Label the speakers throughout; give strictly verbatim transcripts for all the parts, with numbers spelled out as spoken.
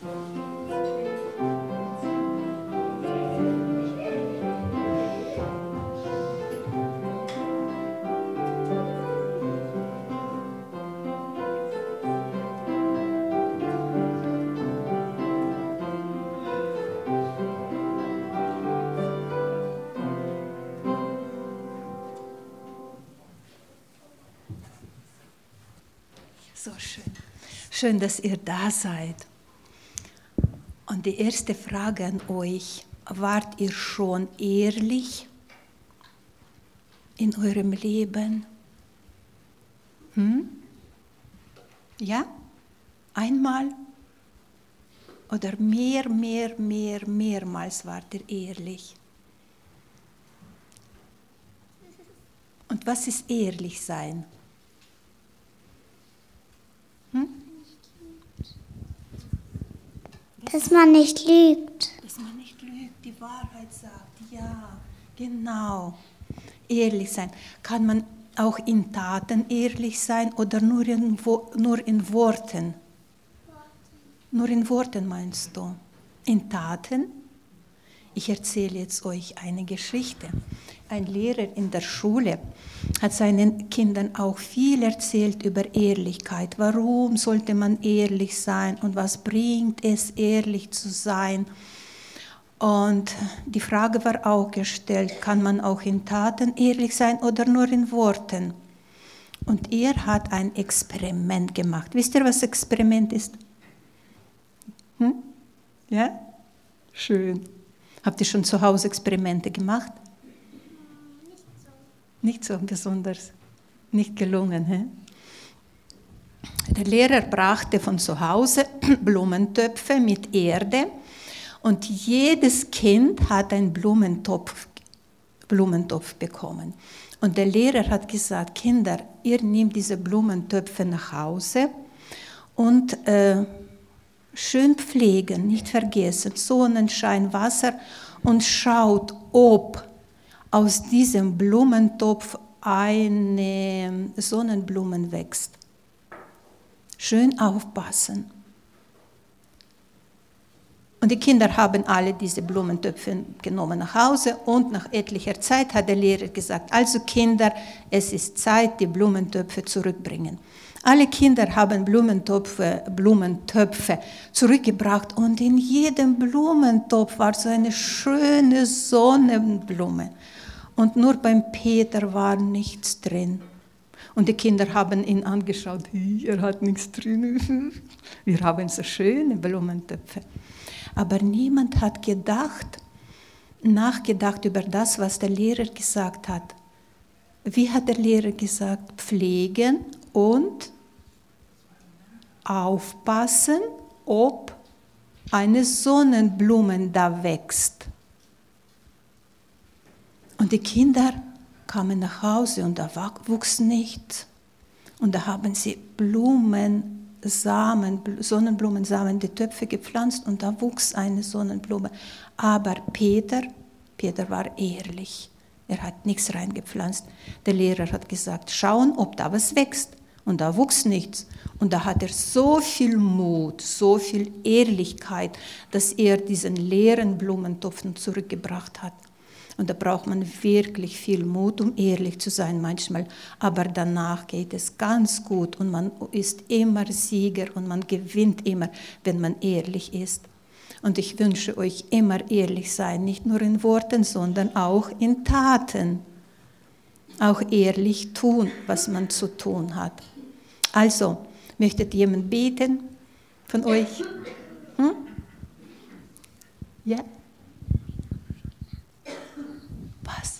Speaker 1: So schön. Schön, dass ihr da seid. Und die erste Frage an euch: Wart ihr schon ehrlich in eurem Leben? Hm? Ja? Einmal? Oder mehr, mehr, mehr, mehrmals wart ihr ehrlich? Und was ist ehrlich sein? Hm?
Speaker 2: Dass man nicht lügt.
Speaker 1: Dass man nicht lügt, die Wahrheit sagt. Ja, genau. Ehrlich sein. Kann man auch in Taten ehrlich sein oder nur in, nur in Worten? Nur in Worten meinst du? In Taten? Ich erzähle jetzt euch eine Geschichte. Ein Lehrer in der Schule hat seinen Kindern auch viel erzählt über Ehrlichkeit. Warum sollte man ehrlich sein und was bringt es, ehrlich zu sein? Und die Frage war auch gestellt, kann man auch in Taten ehrlich sein oder nur in Worten? Und er hat ein Experiment gemacht. Wisst ihr, was Experiment ist? Hm? Ja? Schön. Habt ihr schon zu Hause Experimente gemacht? Nicht so besonders, nicht gelungen. He? Der Lehrer brachte von zu Hause Blumentöpfe mit Erde und jedes Kind hat einen Blumentopf, Blumentopf bekommen. Und der Lehrer hat gesagt, Kinder, ihr nehmt diese Blumentöpfe nach Hause und äh, schön pflegen, nicht vergessen, Sonnenschein, Wasser und schaut, ob aus diesem Blumentopf eine Sonnenblume wächst. Schön aufpassen. Und die Kinder haben alle diese Blumentöpfe genommen nach Hause und nach etlicher Zeit hat der Lehrer gesagt, also Kinder, es ist Zeit, die Blumentöpfe zurückbringen. Alle Kinder haben Blumentöpfe, Blumentöpfe zurückgebracht und in jedem Blumentopf war so eine schöne Sonnenblume. Und nur beim Peter war nichts drin. Und die Kinder haben ihn angeschaut, er hat nichts drin. Wir haben so schöne Blumentöpfe. Aber niemand hat gedacht, nachgedacht über das, was der Lehrer gesagt hat. Wie hat der Lehrer gesagt? Pflegen und aufpassen, ob eine Sonnenblume da wächst. Und die Kinder kamen nach Hause und da wuchs nichts. Und da haben sie Blumensamen, Sonnenblumensamen, die Töpfe gepflanzt und da wuchs eine Sonnenblume. Aber Peter, Peter war ehrlich. Er hat nichts reingepflanzt. Der Lehrer hat gesagt, schauen, ob da was wächst. Und da wuchs nichts. Und da hat er so viel Mut, so viel Ehrlichkeit, dass er diesen leeren Blumentopf zurückgebracht hat. Und da braucht man wirklich viel Mut, um ehrlich zu sein manchmal. Aber danach geht es ganz gut und man ist immer Sieger und man gewinnt immer, wenn man ehrlich ist. Und ich wünsche euch immer ehrlich sein, nicht nur in Worten, sondern auch in Taten. Auch ehrlich tun, was man zu tun hat. Also, möchtet jemand beten von euch? Hm? Ja? Was?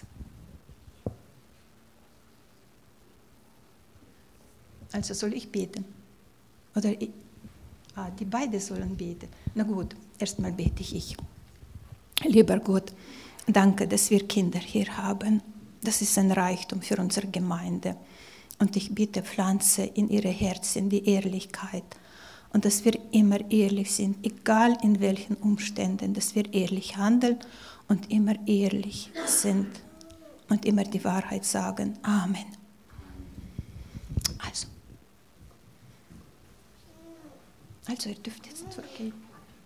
Speaker 1: Also soll ich beten? Oder ich? Ah, die beiden sollen beten. Na gut, erstmal bete ich. Lieber Gott, danke, dass wir Kinder hier haben. Das ist ein Reichtum für unsere Gemeinde. Und ich bitte, pflanze in ihre Herzen die Ehrlichkeit. Und dass wir immer ehrlich sind, egal in welchen Umständen, dass wir ehrlich handeln und immer ehrlich sind und immer die Wahrheit sagen. Amen. Also, also ihr dürft jetzt zurückgehen.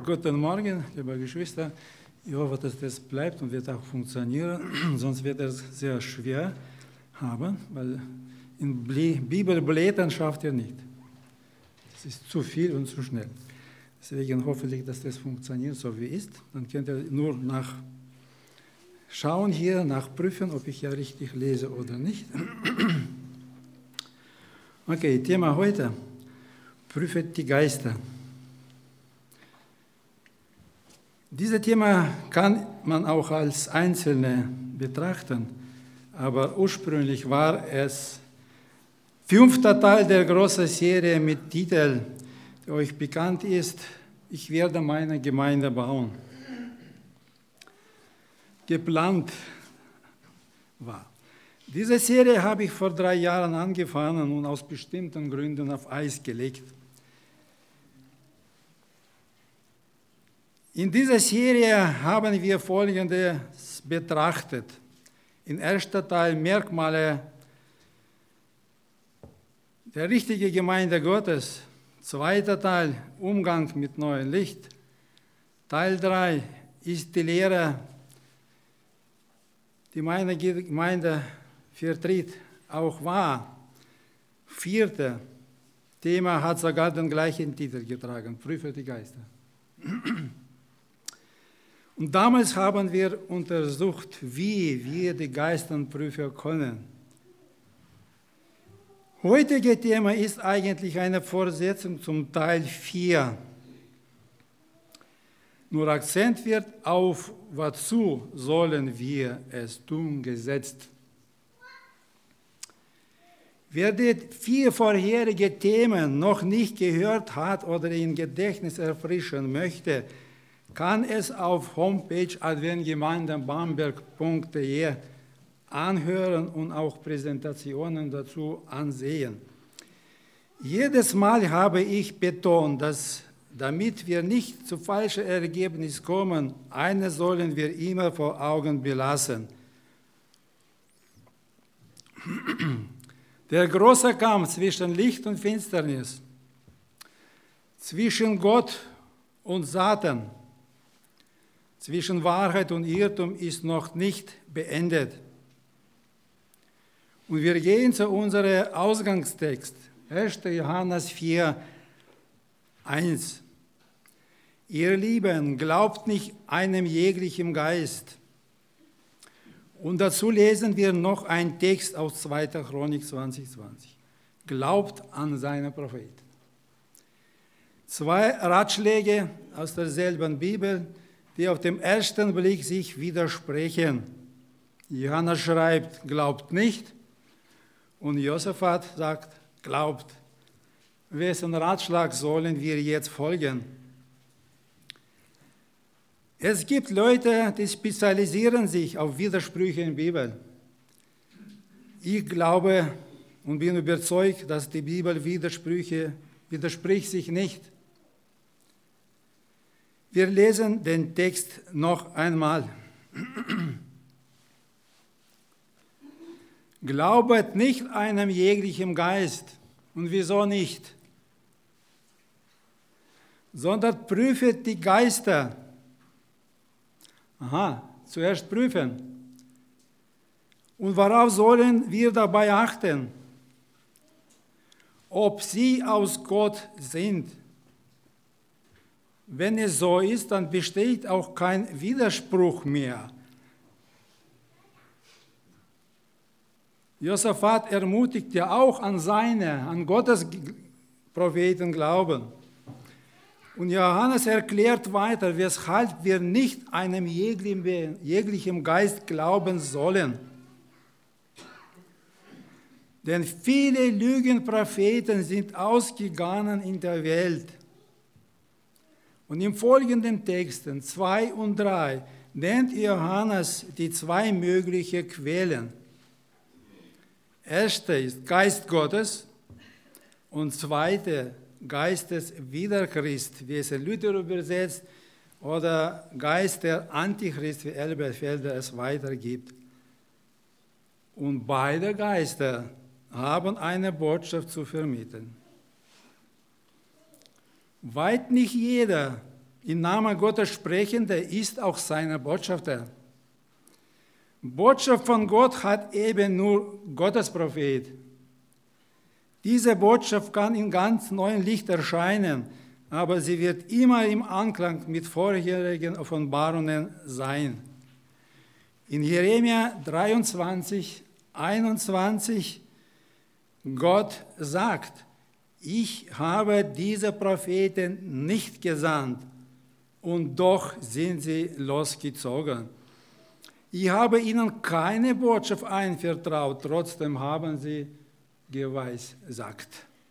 Speaker 3: Guten Morgen, liebe Geschwister. Ich hoffe, dass das bleibt und wird auch funktionieren, sonst wird es sehr schwer haben, weil in Bibel blättern schafft ihr nicht. Das ist zu viel und zu schnell. Deswegen hoffe ich, dass das funktioniert, so wie ist. Dann könnt ihr nur nachschauen hier, nachprüfen, ob ich ja richtig lese oder nicht. Okay, Thema heute: Prüfet die Geister. Dieses Thema kann man auch als Einzelne betrachten, aber ursprünglich war es fünfter Teil der großen Serie mit Titel, der euch bekannt ist: Ich werde meine Gemeinde bauen. Geplant war. Diese Serie habe ich vor drei Jahren angefangen und aus bestimmten Gründen auf Eis gelegt. In dieser Serie haben wir Folgendes betrachtet. Im ersten Teil Merkmale der richtigen Gemeinde Gottes. Zweiter Teil Umgang mit neuem Licht. Teil drei ist die Lehre, die meine Gemeinde vertritt, auch wahr. Vierte Thema hat sogar den gleichen Titel getragen: Prüfe die Geister. Und damals haben wir untersucht, wie wir die Geister prüfen können. Heutige Thema ist eigentlich eine Fortsetzung zum Teil vier. Nur Akzent wird auf wozu sollen wir es tun gesetzt. Wer die vier vorherigen Themen noch nicht gehört hat oder in Gedächtnis erfrischen möchte, kann es auf Homepage adventgemeinde-bamberg punkt de anhören und auch Präsentationen dazu ansehen. Jedes Mal habe ich betont, dass, damit wir nicht zu falschen Ergebnissen kommen, eines sollen wir immer vor Augen belassen. Der große Kampf zwischen Licht und Finsternis, zwischen Gott und Satan, zwischen Wahrheit und Irrtum ist noch nicht beendet. Und wir gehen zu unserem Ausgangstext, erster Johannes vier, eins. Ihr Lieben, glaubt nicht einem jeglichen Geist. Und dazu lesen wir noch einen Text aus zweiter Chronik zwanzig zwanzig. Glaubt an seine Propheten. Zwei Ratschläge aus derselben Bibel, die auf den ersten Blick sich widersprechen. Johannes schreibt, glaubt nicht, und Josaphat sagt, glaubt. Wessen Ratschlag sollen wir jetzt folgen? Es gibt Leute, die spezialisieren sich auf Widersprüche in der Bibel. Ich glaube und bin überzeugt, dass die Bibel Widersprüche widerspricht sich nicht. Wir lesen den Text noch einmal. Glaubet nicht einem jeglichen Geist. Und wieso nicht? Sondern prüfet die Geister. Aha, zuerst prüfen. Und worauf sollen wir dabei achten? Ob sie aus Gott sind. Wenn es so ist, dann besteht auch kein Widerspruch mehr. Josaphat ermutigt ja auch an seine, an Gottes Propheten glauben. Und Johannes erklärt weiter, weshalb wir nicht einem jeglichen, jeglichen Geist glauben sollen. Denn viele Lügenpropheten sind ausgegangen in der Welt. Und im folgenden Texten zwei und drei nennt Johannes die zwei möglichen Quellen. Erste ist Geist Gottes und zweite Geist des Widerchrist, wie es Luther übersetzt, oder Geist der Antichrist, wie Elberfelder es weitergibt. Und beide Geister haben eine Botschaft zu vermitteln. Weit nicht jeder im Namen Gottes Sprechende ist auch seine Botschafter. Botschaft von Gott hat eben nur Gottes Prophet. Diese Botschaft kann in ganz neuem Licht erscheinen, aber sie wird immer im Anklang mit vorherigen Offenbarungen sein. In Jeremia dreiundzwanzig, einundzwanzig, Gott sagt, ich habe diese Propheten nicht gesandt, und doch sind sie losgezogen. Ich habe ihnen keine Botschaft anvertraut, trotzdem haben sie geweissagt.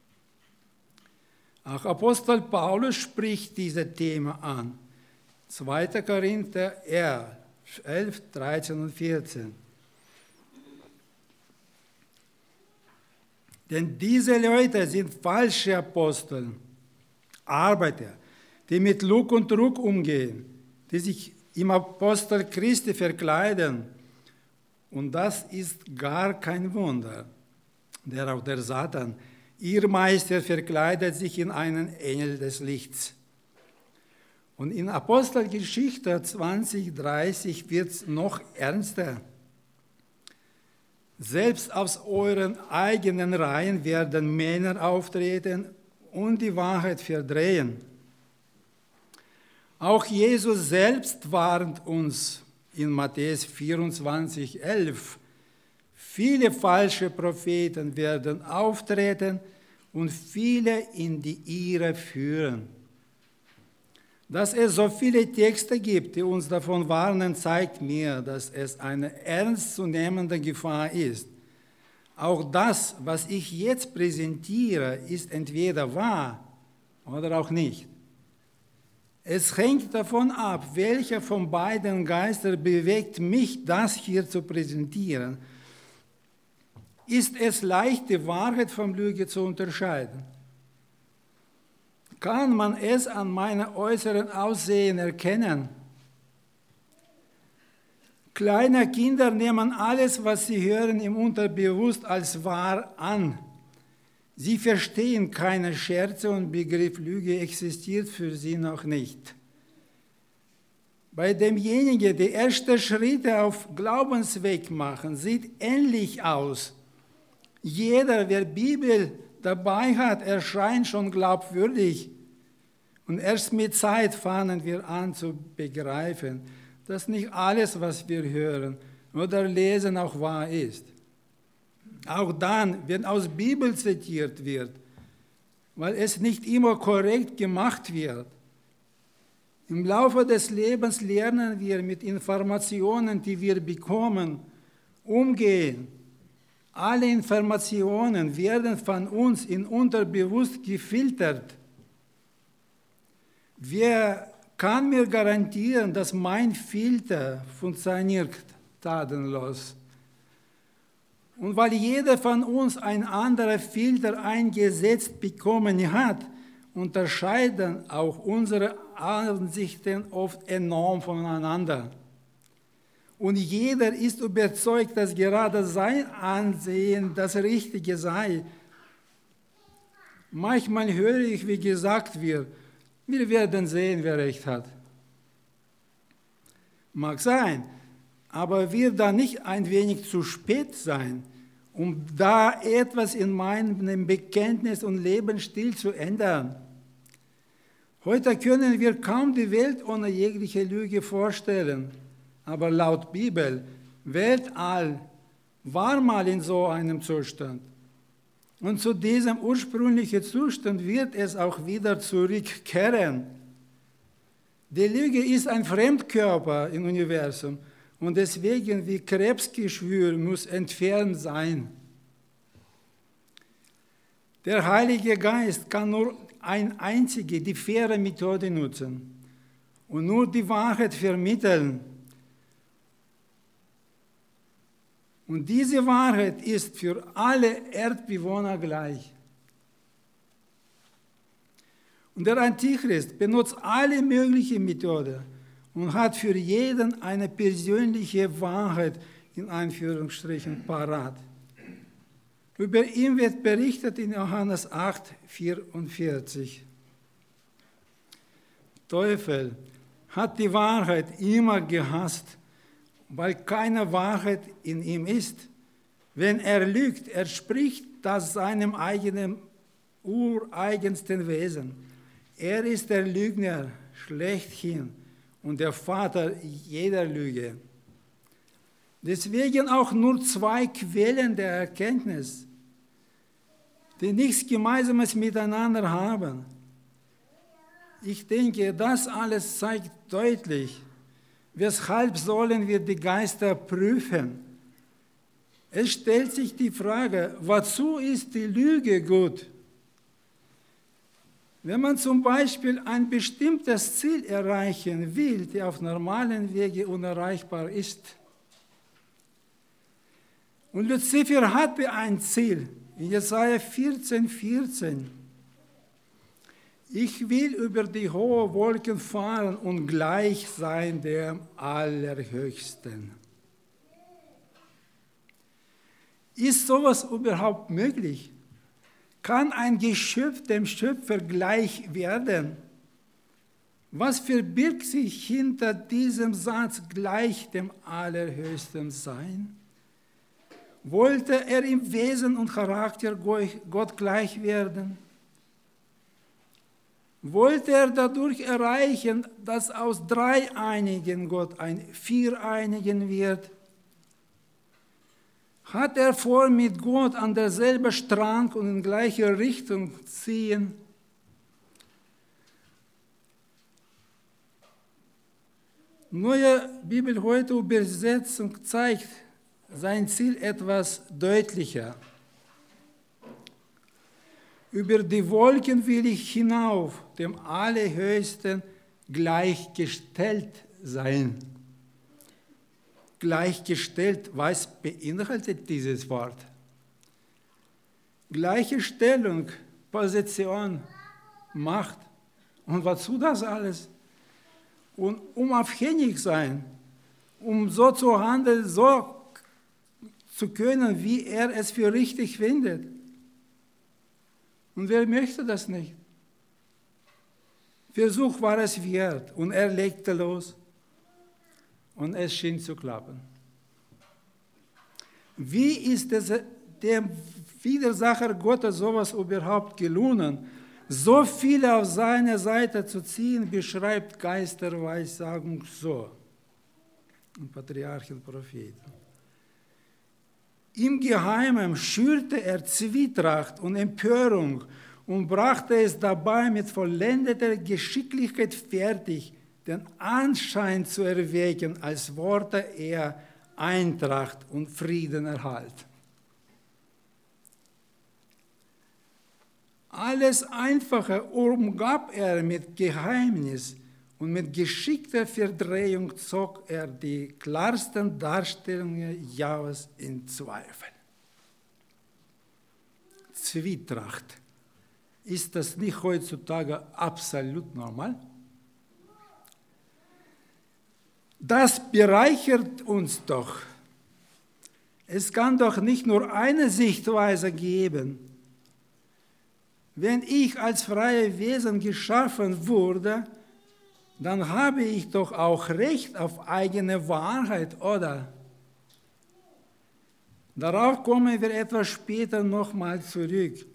Speaker 3: Auch Apostel Paulus spricht dieses Thema an. zweiter Korinther elf, dreizehn und vierzehn. Denn diese Leute sind falsche Apostel, Arbeiter, die mit Lug und Trug umgehen, die sich im Apostel Christi verkleiden. Und das ist gar kein Wunder, der auch der Satan, ihr Meister, verkleidet sich in einen Engel des Lichts. Und in Apostelgeschichte zwanzig, dreißig wird es noch ernster. Selbst aus euren eigenen Reihen werden Männer auftreten und die Wahrheit verdrehen. Auch Jesus selbst warnt uns in Matthäus vierundzwanzig, elf. Viele falsche Propheten werden auftreten und viele in die Irre führen. Dass es so viele Texte gibt, die uns davon warnen, zeigt mir, dass es eine ernstzunehmende Gefahr ist. Auch das, was ich jetzt präsentiere, ist entweder wahr oder auch nicht. Es hängt davon ab, welcher von beiden Geistern bewegt mich, das hier zu präsentieren. Ist es leicht, die Wahrheit vom Lüge zu unterscheiden? Kann man es an meinem äußeren Aussehen erkennen? Kleine Kinder nehmen alles, was sie hören, im Unterbewusst als wahr an. Sie verstehen keine Scherze und Begriff Lüge existiert für sie noch nicht. Bei demjenigen, die erste Schritte auf Glaubensweg machen, sieht ähnlich aus. Jeder, wer Bibel dabei hat, erscheint schon glaubwürdig. Und erst mit Zeit fangen wir an zu begreifen, dass nicht alles, was wir hören oder lesen, auch wahr ist. Auch dann, wenn aus Bibel zitiert wird, weil es nicht immer korrekt gemacht wird. Im Laufe des Lebens lernen wir mit Informationen, die wir bekommen, umgehen. Alle Informationen werden von uns in Unterbewusst gefiltert. Wer kann mir garantieren, dass mein Filter funktioniert tatenlos? Und weil jeder von uns ein anderer Filter eingesetzt bekommen hat, unterscheiden auch unsere Ansichten oft enorm voneinander. Und jeder ist überzeugt, dass gerade sein Ansehen das Richtige sei. Manchmal höre ich, wie gesagt wird, wir werden sehen, wer recht hat. Mag sein, aber wird da nicht ein wenig zu spät sein, um da etwas in meinem Bekenntnis und Lebensstil zu ändern? Heute können wir kaum die Welt ohne jegliche Lüge vorstellen, aber laut Bibel, Weltall war mal in so einem Zustand. Und zu diesem ursprünglichen Zustand wird es auch wieder zurückkehren. Die Lüge ist ein Fremdkörper im Universum und deswegen wie Krebsgeschwür muss entfernt sein. Der Heilige Geist kann nur eine einzige, die faire Methode nutzen und nur die Wahrheit vermitteln. Und diese Wahrheit ist für alle Erdbewohner gleich. Und der Antichrist benutzt alle möglichen Methoden und hat für jeden eine persönliche Wahrheit in Anführungsstrichen parat. Über ihn wird berichtet in Johannes acht, vierundvierzig. Teufel hat die Wahrheit immer gehasst, weil keine Wahrheit in ihm ist. Wenn er lügt, er spricht das seinem eigenen ureigensten Wesen. Er ist der Lügner schlechthin und der Vater jeder Lüge. Deswegen auch nur zwei Quellen der Erkenntnis, die nichts Gemeinsames miteinander haben. Ich denke, das alles zeigt deutlich, weshalb sollen wir die Geister prüfen. Es stellt sich die Frage, wozu ist die Lüge gut? Wenn man zum Beispiel ein bestimmtes Ziel erreichen will, das auf normalen Wege unerreichbar ist. Und Luzifer hatte ein Ziel, in Jesaja vierzehn, vierzehn. Ich will über die hohen Wolken fahren und gleich sein dem Allerhöchsten. Ist sowas überhaupt möglich? Kann ein Geschöpf dem Schöpfer gleich werden? Was verbirgt sich hinter diesem Satz, gleich dem Allerhöchsten sein? Wollte er im Wesen und Charakter Gott gleich werden? Wollte er dadurch erreichen, dass aus dreieinigen Gott ein Viereinigen wird? Hat er vor, mit Gott an derselben Strang und in gleicher Richtung ziehen? Neue Bibel heute Übersetzung zeigt sein Ziel etwas deutlicher. Über die Wolken will ich hinauf, dem Allerhöchsten gleichgestellt sein. Gleichgestellt, was beinhaltet dieses Wort? Gleiche Stellung, Position, Macht. Und wozu das alles? Und unabhängig sein, um so zu handeln, so zu können, wie er es für richtig findet. Und wer möchte das nicht? Versuch war es wert und er legte los. Und es schien zu klappen. Wie ist es dem Widersacher Gottes sowas überhaupt gelungen, so viele auf seine Seite zu ziehen, beschreibt Geisterweissagung so. Im Patriarchen Propheten. Im Geheimen schürte er Zwietracht und Empörung und brachte es dabei mit vollendeter Geschicklichkeit fertig, den Anschein zu erwecken, als wollte er Eintracht und Friedenerhalt. Alles Einfache umgab er mit Geheimnis und mit geschickter Verdrehung zog er die klarsten Darstellungen Jahwes in Zweifel. Zwietracht. Ist das nicht heutzutage absolut normal? Das bereichert uns doch. Es kann doch nicht nur eine Sichtweise geben. Wenn ich als freie Wesen geschaffen wurde, dann habe ich doch auch Recht auf eigene Wahrheit, oder? Darauf kommen wir etwas später nochmal zurück.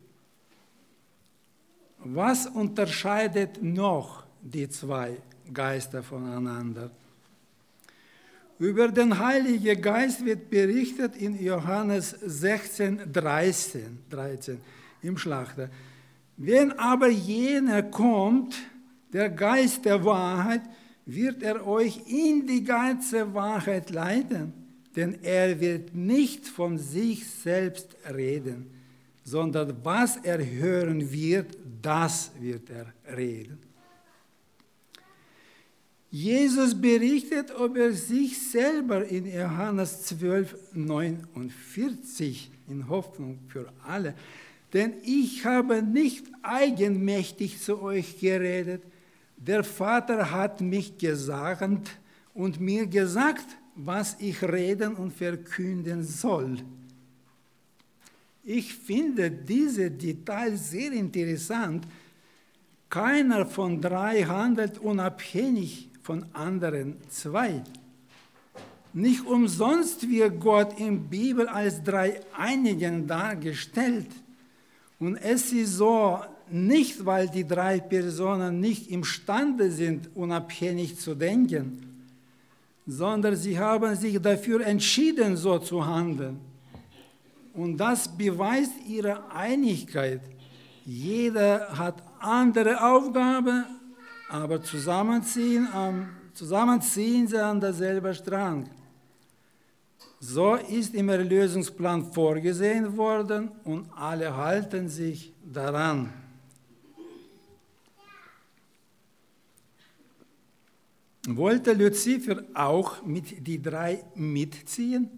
Speaker 3: Was unterscheidet noch die zwei Geister voneinander? Über den Heiligen Geist wird berichtet in Johannes sechzehn, dreizehn, dreizehn im Schlachter. Wenn aber jener kommt, der Geist der Wahrheit, wird er euch in die ganze Wahrheit leiten, denn er wird nicht von sich selbst reden, sondern was er hören wird, das wird er reden. Jesus berichtet über sich selber in Johannes zwölf, neunundvierzig, in Hoffnung für alle. Denn ich habe nicht eigenmächtig zu euch geredet, der Vater hat mich gesandt und mir gesagt, was ich reden und verkünden soll. Ich finde diese Details sehr interessant, Keiner von drei handelt unabhängig von anderen zwei. Nicht umsonst wird Gott in der Bibel als Dreieinigen dargestellt. Und es ist so, nicht weil die drei Personen nicht imstande sind, unabhängig zu denken, sondern sie haben sich dafür entschieden, so zu handeln. Und das beweist ihre Einigkeit. Jeder hat andere Aufgaben, aber zusammenziehen, ähm, zusammenziehen sie an derselben Strang. So ist im Erlösungsplan vorgesehen worden und alle halten sich daran. Wollte Luzifer auch mit die drei mitziehen?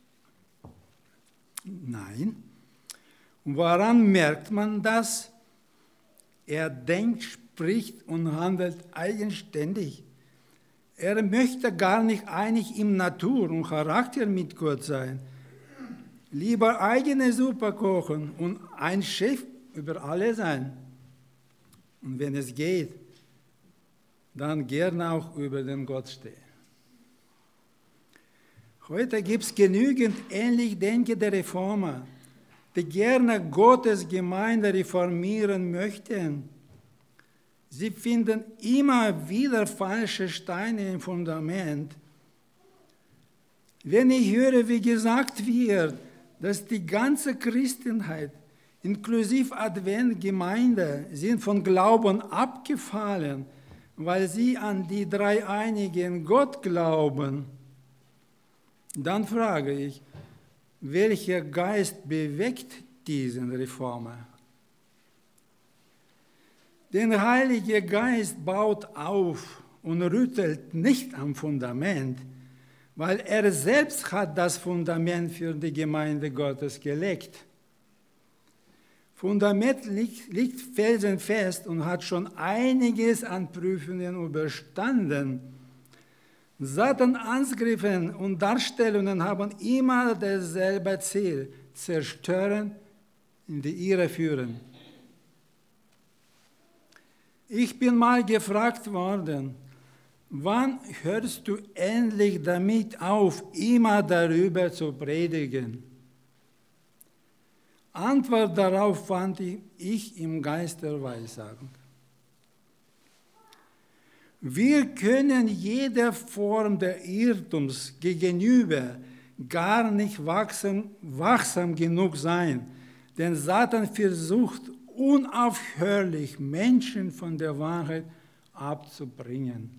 Speaker 3: Nein. Und woran merkt man das? Er denkt, spricht und handelt eigenständig. Er möchte gar nicht einig im Natur und Charakter mit Gott sein. Lieber eigene Suppe kochen und ein Chef über alle sein. Und wenn es geht, dann gern auch über den Gott stehen. Heute gibt es genügend ähnlich denkende Reformer, die gerne Gottes Gemeinde reformieren möchten. Sie finden immer wieder falsche Steine im Fundament. Wenn ich höre, wie gesagt wird, dass die ganze Christenheit, inklusive Adventgemeinde, sind von Glauben abgefallen, weil sie an die dreieinigen Gott glauben, dann frage ich, welcher Geist bewegt diesen Reformer? Der Heilige Geist baut auf und rüttelt nicht am Fundament, weil er selbst hat das Fundament für die Gemeinde Gottes gelegt. Fundament liegt, liegt felsenfest und hat schon einiges an Prüfungen überstanden. Satan-Angriffe und Darstellungen haben immer dasselbe Ziel: zerstören, in die Irre führen. Ich bin mal gefragt worden, wann hörst du endlich damit auf, immer darüber zu predigen? Antwort darauf fand ich im Geist der Weissagung. Wir können jeder Form der Irrtums gegenüber gar nicht wachsam, wachsam genug sein, denn Satan versucht unaufhörlich, Menschen von der Wahrheit abzubringen.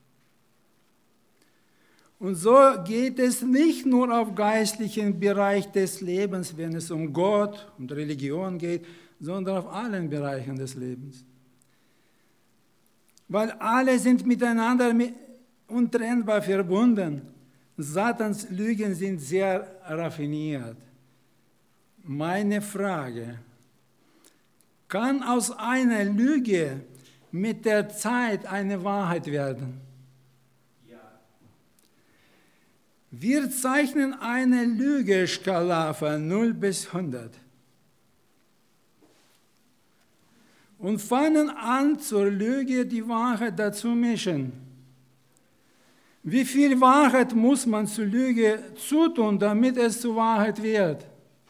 Speaker 3: Und so geht es nicht nur auf geistlichen Bereich des Lebens, wenn es um Gott und Religion geht, sondern auf allen Bereichen des Lebens. Weil alle sind miteinander untrennbar verbunden. Satans Lügen sind sehr raffiniert. Meine Frage: Kann aus einer Lüge mit der Zeit eine Wahrheit werden? Wir zeichnen eine Lügeskala von null bis hundert und fangen an, zur Lüge die Wahrheit dazu mischen. Wie viel Wahrheit muss man zur Lüge zutun, damit es zur Wahrheit wird?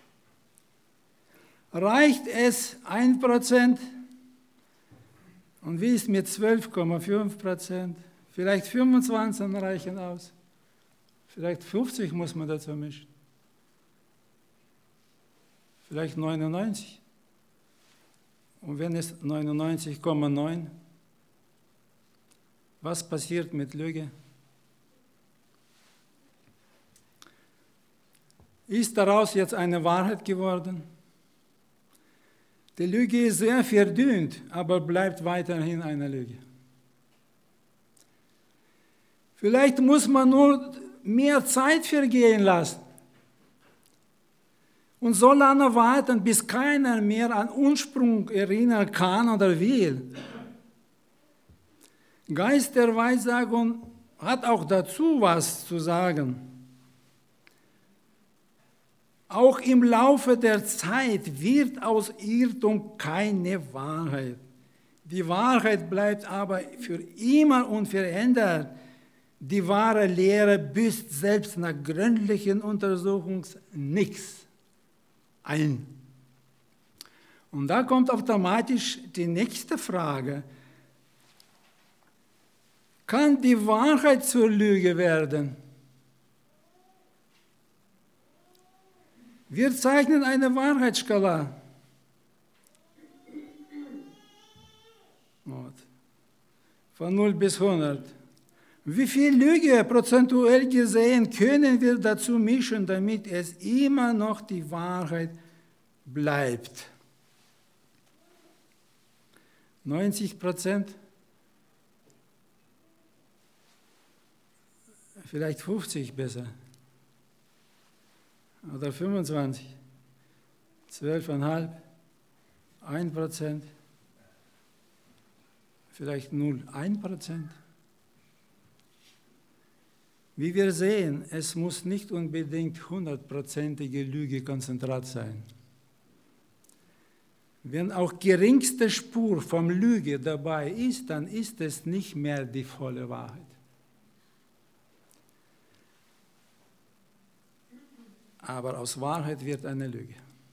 Speaker 3: Reicht es ein Prozent? Und wie ist mit zwölf Komma fünf Prozent? Vielleicht fünfundzwanzig reichen aus. Vielleicht fünfzig muss man dazu mischen. Vielleicht neunundneunzig. Und wenn es neunundneunzig Komma neun, was passiert mit Lüge? Ist daraus jetzt eine Wahrheit geworden? Die Lüge ist sehr verdünnt, aber bleibt weiterhin eine Lüge. Vielleicht muss man nur mehr Zeit vergehen lassen und so lange warten, bis keiner mehr an Ursprung erinnern kann oder will. Geist der Weissagung hat auch dazu was zu sagen. Auch im Laufe der Zeit wird aus Irrtum keine Wahrheit. Die Wahrheit bleibt aber für immer unverändert. Die wahre Lehre büßt selbst nach gründlichen Untersuchungen nichts ein. Und da kommt automatisch die nächste Frage. Kann die Wahrheit zur Lüge werden? Wir zeichnen eine Wahrheitsskala. Von null bis hundert. Wie viel Lüge prozentuell gesehen können wir dazu mischen, damit es immer noch die Wahrheit bleibt? neunzig Prozent? Vielleicht fünfzig besser. Oder fünfundzwanzig? zwölf Komma fünf? ein Prozent? Vielleicht null Komma eins Prozent? Wie wir sehen, es muss nicht unbedingt hundertprozentige Lügekonzentrat sein. Wenn auch geringste Spur von Lüge dabei ist, dann ist es nicht mehr die volle Wahrheit. Aber aus Wahrheit wird eine Lüge.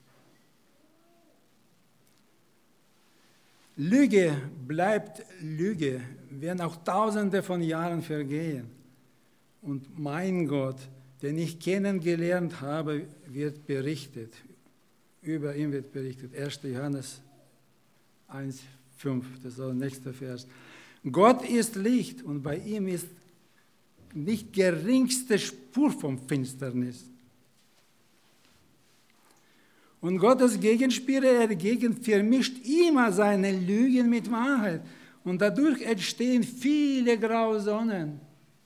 Speaker 3: Lüge bleibt Lüge, wenn auch Tausende von Jahren vergehen. Und mein Gott, den ich kennengelernt habe, wird berichtet. Über ihn wird berichtet. erster Johannes eins, fünf, das ist der nächste Vers. Gott ist Licht und bei ihm ist nicht geringste Spur von Finsternis. Und Gottes Gegenspieler dagegen vermischt immer seine Lügen mit Wahrheit. Und dadurch entstehen viele Grauzonen.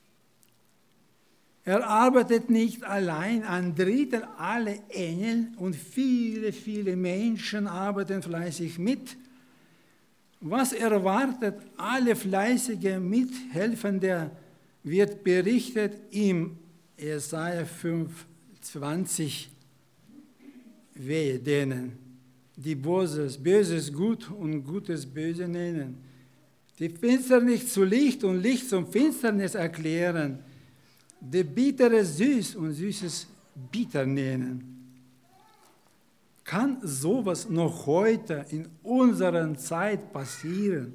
Speaker 3: Er arbeitet nicht allein, an Dritten, alle Engel und viele, viele Menschen arbeiten fleißig mit. Was erwartet alle fleißige Mithelfende, wird berichtet im Jesaja fünf, zwanzig. Wehe denen, die Böses, Böses gut und Gutes böse nennen, die Finsternis zu Licht und Licht zum Finsternis erklären, die Bittere süß und Süßes bitter nennen. Kann sowas noch heute in unserer Zeit passieren?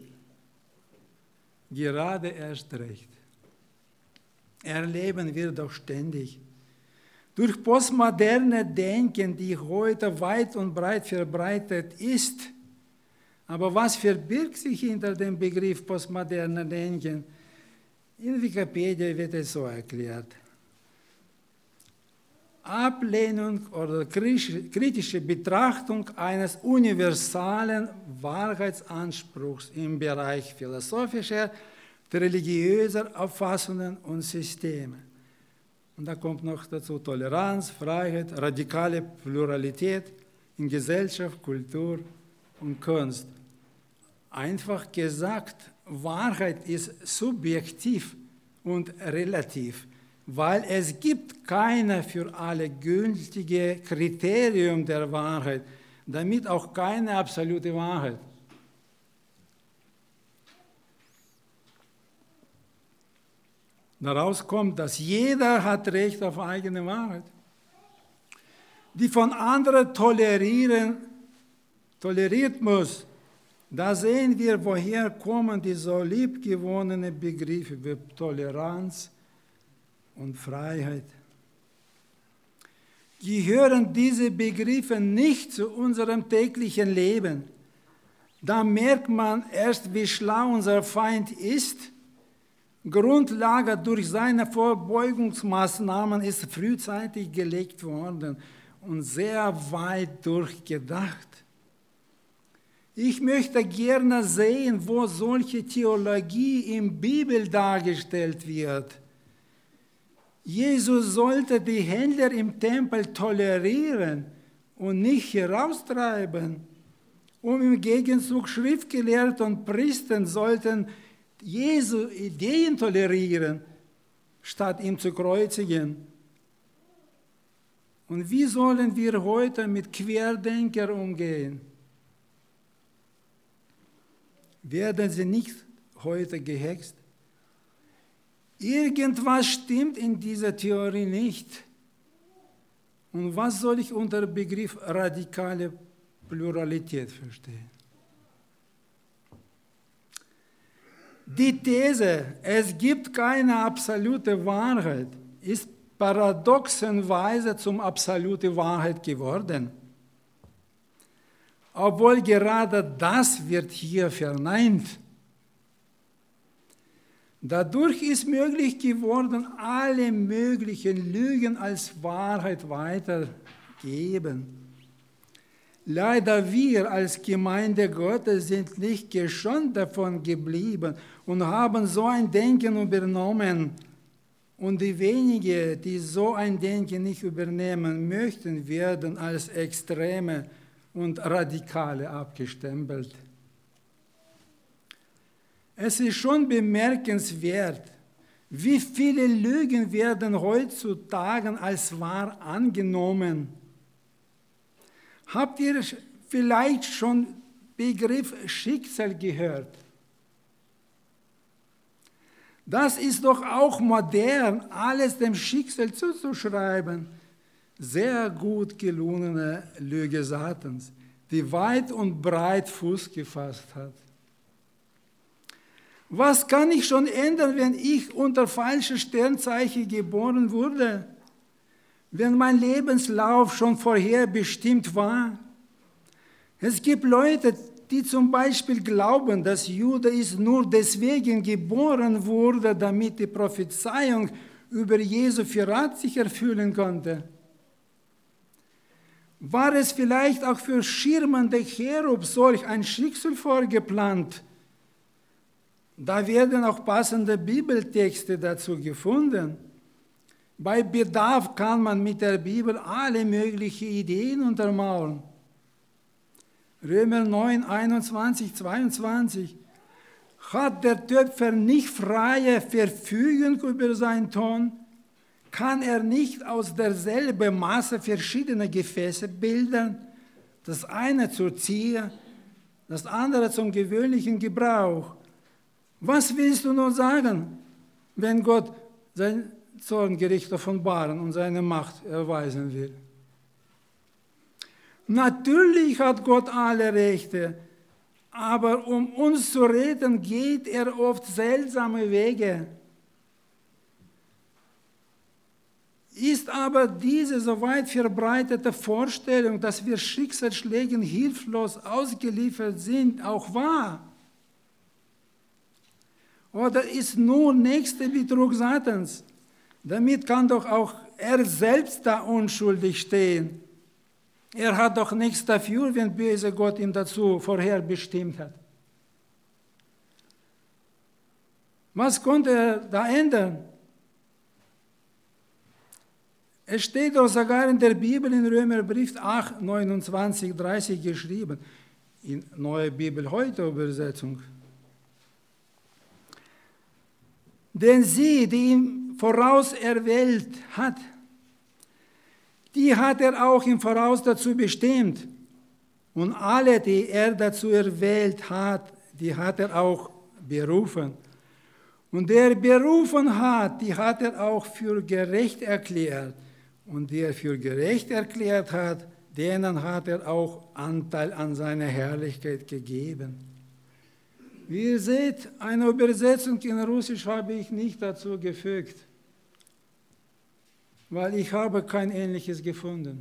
Speaker 3: Gerade erst recht. Erleben wir doch ständig. Durch postmoderne Denken, die heute weit und breit verbreitet ist. Aber was verbirgt sich hinter dem Begriff postmoderner Denken? In Wikipedia wird es so erklärt. Ablehnung oder kritische Betrachtung eines universalen Wahrheitsanspruchs im Bereich philosophischer, religiöser Auffassungen und Systeme. Und da kommt noch dazu Toleranz, Freiheit, radikale Pluralität in Gesellschaft, Kultur und Kunst. Einfach gesagt, Wahrheit ist subjektiv und relativ, weil es gibt keine für alle gültige Kriterium der Wahrheit, damit auch keine absolute Wahrheit. Daraus kommt, dass jeder hat Recht auf eigene Wahrheit. Die von anderen tolerieren, toleriert muss. Da sehen wir, woher kommen die so liebgewonnenen Begriffe wie Toleranz und Freiheit. Gehören diese Begriffe nicht zu unserem täglichen Leben, da merkt man erst, wie schlau unser Feind ist. Grundlage durch seine Vorbeugungsmaßnahmen ist frühzeitig gelegt worden und sehr weit durchgedacht. Ich möchte gerne sehen, wo solche Theologie in der Bibel dargestellt wird. Jesus sollte die Händler im Tempel tolerieren und nicht heraustreiben. Und im Gegenzug Schriftgelehrte und Priester sollten Jesu Ideen tolerieren, statt ihn zu kreuzigen. Und wie sollen wir heute mit Querdenkern umgehen? werden sie nicht heute gehext? Irgendwas stimmt in dieser Theorie nicht. Und was soll ich unter Begriff radikale Pluralität verstehen? Die These, es gibt keine absolute Wahrheit, ist paradoxenweise zum absolute Wahrheit geworden. Obwohl gerade das wird hier verneint. Dadurch ist möglich geworden, alle möglichen Lügen als Wahrheit weiterzugeben. Leider wir als Gemeinde Gottes sind nicht geschont davon geblieben und haben so ein Denken übernommen. Und die wenigen, die so ein Denken nicht übernehmen möchten, werden als Extreme und Radikale abgestempelt. Es ist schon bemerkenswert, wie viele Lügen werden heutzutage als wahr angenommen. Habt ihr vielleicht schon Begriff Schicksal gehört? Das ist doch auch modern, alles dem Schicksal zuzuschreiben. Sehr gut gelungene Lüge Satans, die weit und breit Fuß gefasst hat. Was kann ich schon ändern, wenn ich unter falschen Sternzeichen geboren wurde? Wenn mein Lebenslauf schon vorherbestimmt war? Es gibt Leute, die zum Beispiel glauben, dass Judas nur deswegen geboren wurde, damit die Prophezeiung über Jesu Verrat sich erfüllen konnte. War es vielleicht auch für schirmende Cherub solch ein Schicksal vorgeplant? Da werden auch passende Bibeltexte dazu gefunden. Bei Bedarf kann man mit der Bibel alle möglichen Ideen untermauern. Römer neun, einundzwanzig, zweiundzwanzig. Hat der Töpfer nicht freie Verfügung über sein Ton? Kann er nicht aus derselben Masse verschiedene Gefäße bilden? Das eine zur Zier, das andere zum gewöhnlichen Gebrauch. Was willst du nur sagen, wenn Gott sein Zorngericht offenbaren und seine Macht erweisen will? Natürlich hat Gott alle Rechte, aber um uns zu retten, geht er oft seltsame Wege. Ist aber diese so weit verbreitete Vorstellung, dass wir Schicksalsschlägen hilflos ausgeliefert sind, auch wahr? Oder ist nur nächster Betrug Satans? Damit kann doch auch er selbst da unschuldig stehen. Er hat doch nichts dafür, wenn böse Gott ihn dazu vorherbestimmt hat. Was konnte er da ändern? Es steht doch sogar in der Bibel, in Römerbrief acht, neunundzwanzig, dreißig geschrieben, in Neue Bibel heute Übersetzung. Denn sie, die ihn voraus erwählt hat, die hat er auch im Voraus dazu bestimmt. Und alle, die er dazu erwählt hat, die hat er auch berufen. Und der berufen hat, die hat er auch für gerecht erklärt. Und der für gerecht erklärt hat, denen hat er auch Anteil an seiner Herrlichkeit gegeben. Wie ihr seht, eine Übersetzung in Russisch habe ich nicht dazu gefügt, weil ich habe kein Ähnliches gefunden.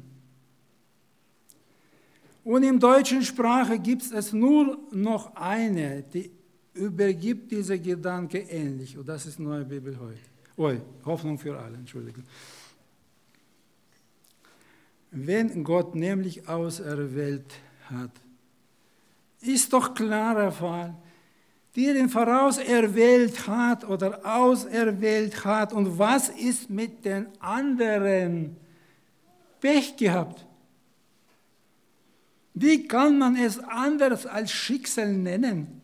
Speaker 3: Und in der deutschen Sprache gibt es nur noch eine, die übergibt diese Gedanken ähnlich. Und das ist Neue Bibel heute. Oh, Hoffnung für alle, Entschuldigung. Wenn Gott nämlich auserwählt hat, ist doch klarer Fall, der ihn voraus erwählt hat oder auserwählt hat. Und was ist mit den anderen? Pech gehabt. Wie kann man es anders als Schicksal nennen?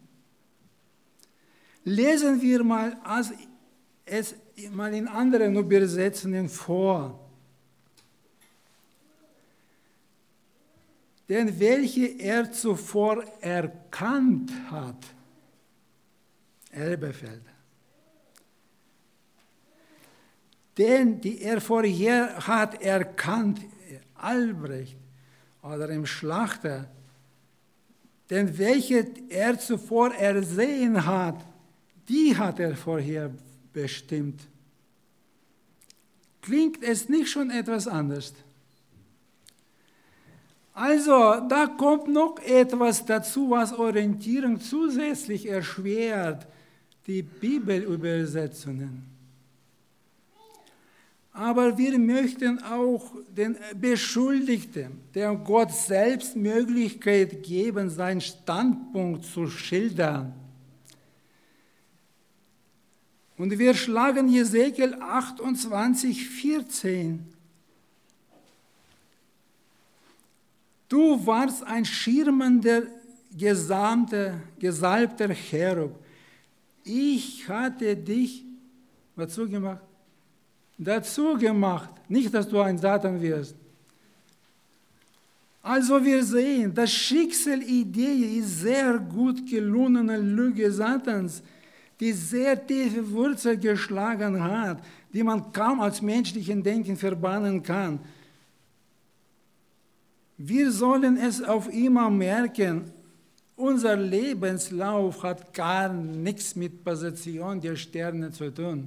Speaker 3: Lesen wir mal es mal in anderen Übersetzungen vor. Denn welche er zuvor erkannt hat, Elberfeld. Den, die er vorher hat erkannt, Albrecht oder im Schlachter, denn welche er zuvor ersehen hat, die hat er vorher bestimmt. Klingt es nicht schon etwas anders? Also, da kommt noch etwas dazu, was Orientierung zusätzlich erschwert, die Bibelübersetzungen. Aber wir möchten auch den Beschuldigten, der Gott selbst Möglichkeit geben, seinen Standpunkt zu schildern. Und wir schlagen Jesekiel achtundzwanzig, vierzehn. Du warst ein schirmender, gesamter, gesalbter Cherub. Ich hatte dich, dazu gemacht? Dazu gemacht, nicht, dass du ein Satan wirst. Also wir sehen, das Schicksalidee ist sehr gut gelungene Lüge Satans, die sehr tiefe Wurzel geschlagen hat, die man kaum als menschlichen Denken verbannen kann. Wir sollen es auf immer merken, unser Lebenslauf hat gar nichts mit Position der Sterne zu tun.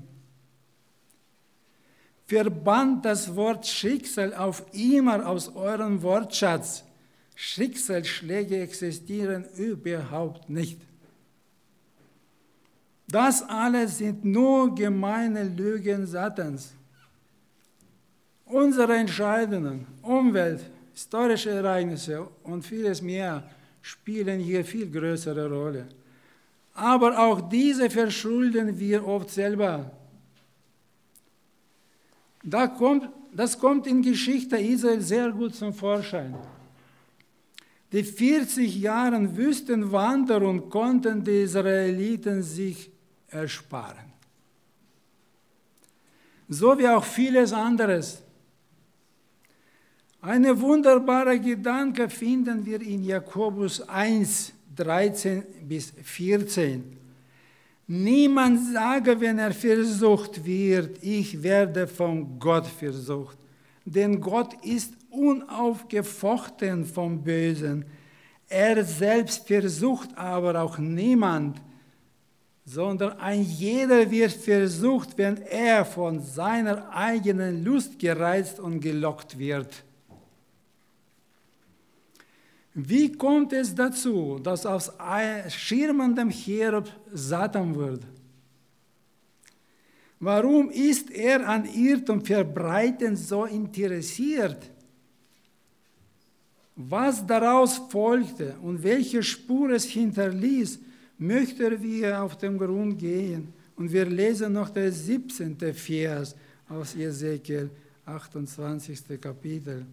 Speaker 3: Verbannt das Wort Schicksal auf immer aus eurem Wortschatz. Schicksalsschläge existieren überhaupt nicht. Das alles sind nur gemeine Lügen Satans. Unsere Entscheidungen, Umwelt, historische Ereignisse und vieles mehr spielen hier viel größere Rolle. Aber auch diese verschulden wir oft selber. Da kommt, das kommt in Geschichte Israel sehr gut zum Vorschein. Die vierzig Jahre Wüstenwanderung konnten die Israeliten sich ersparen. So wie auch vieles anderes. Eine wunderbare Gedanke finden wir in Jakobus eins, dreizehn bis vierzehn. Niemand sage, wenn er versucht wird, ich werde von Gott versucht. Denn Gott ist unaufgefochten vom Bösen. Er selbst versucht aber auch niemand, sondern ein jeder wird versucht, wenn er von seiner eigenen Lust gereizt und gelockt wird. Wie kommt es dazu, dass aus schirmendem Cherub Satan wird? Warum ist er an Irrtum verbreiten so interessiert? Was daraus folgte und welche Spur es hinterließ, möchten wir auf den Grund gehen. Und wir lesen noch den siebzehnten Vers aus Jesekiel achtundzwanzigsten Kapitel.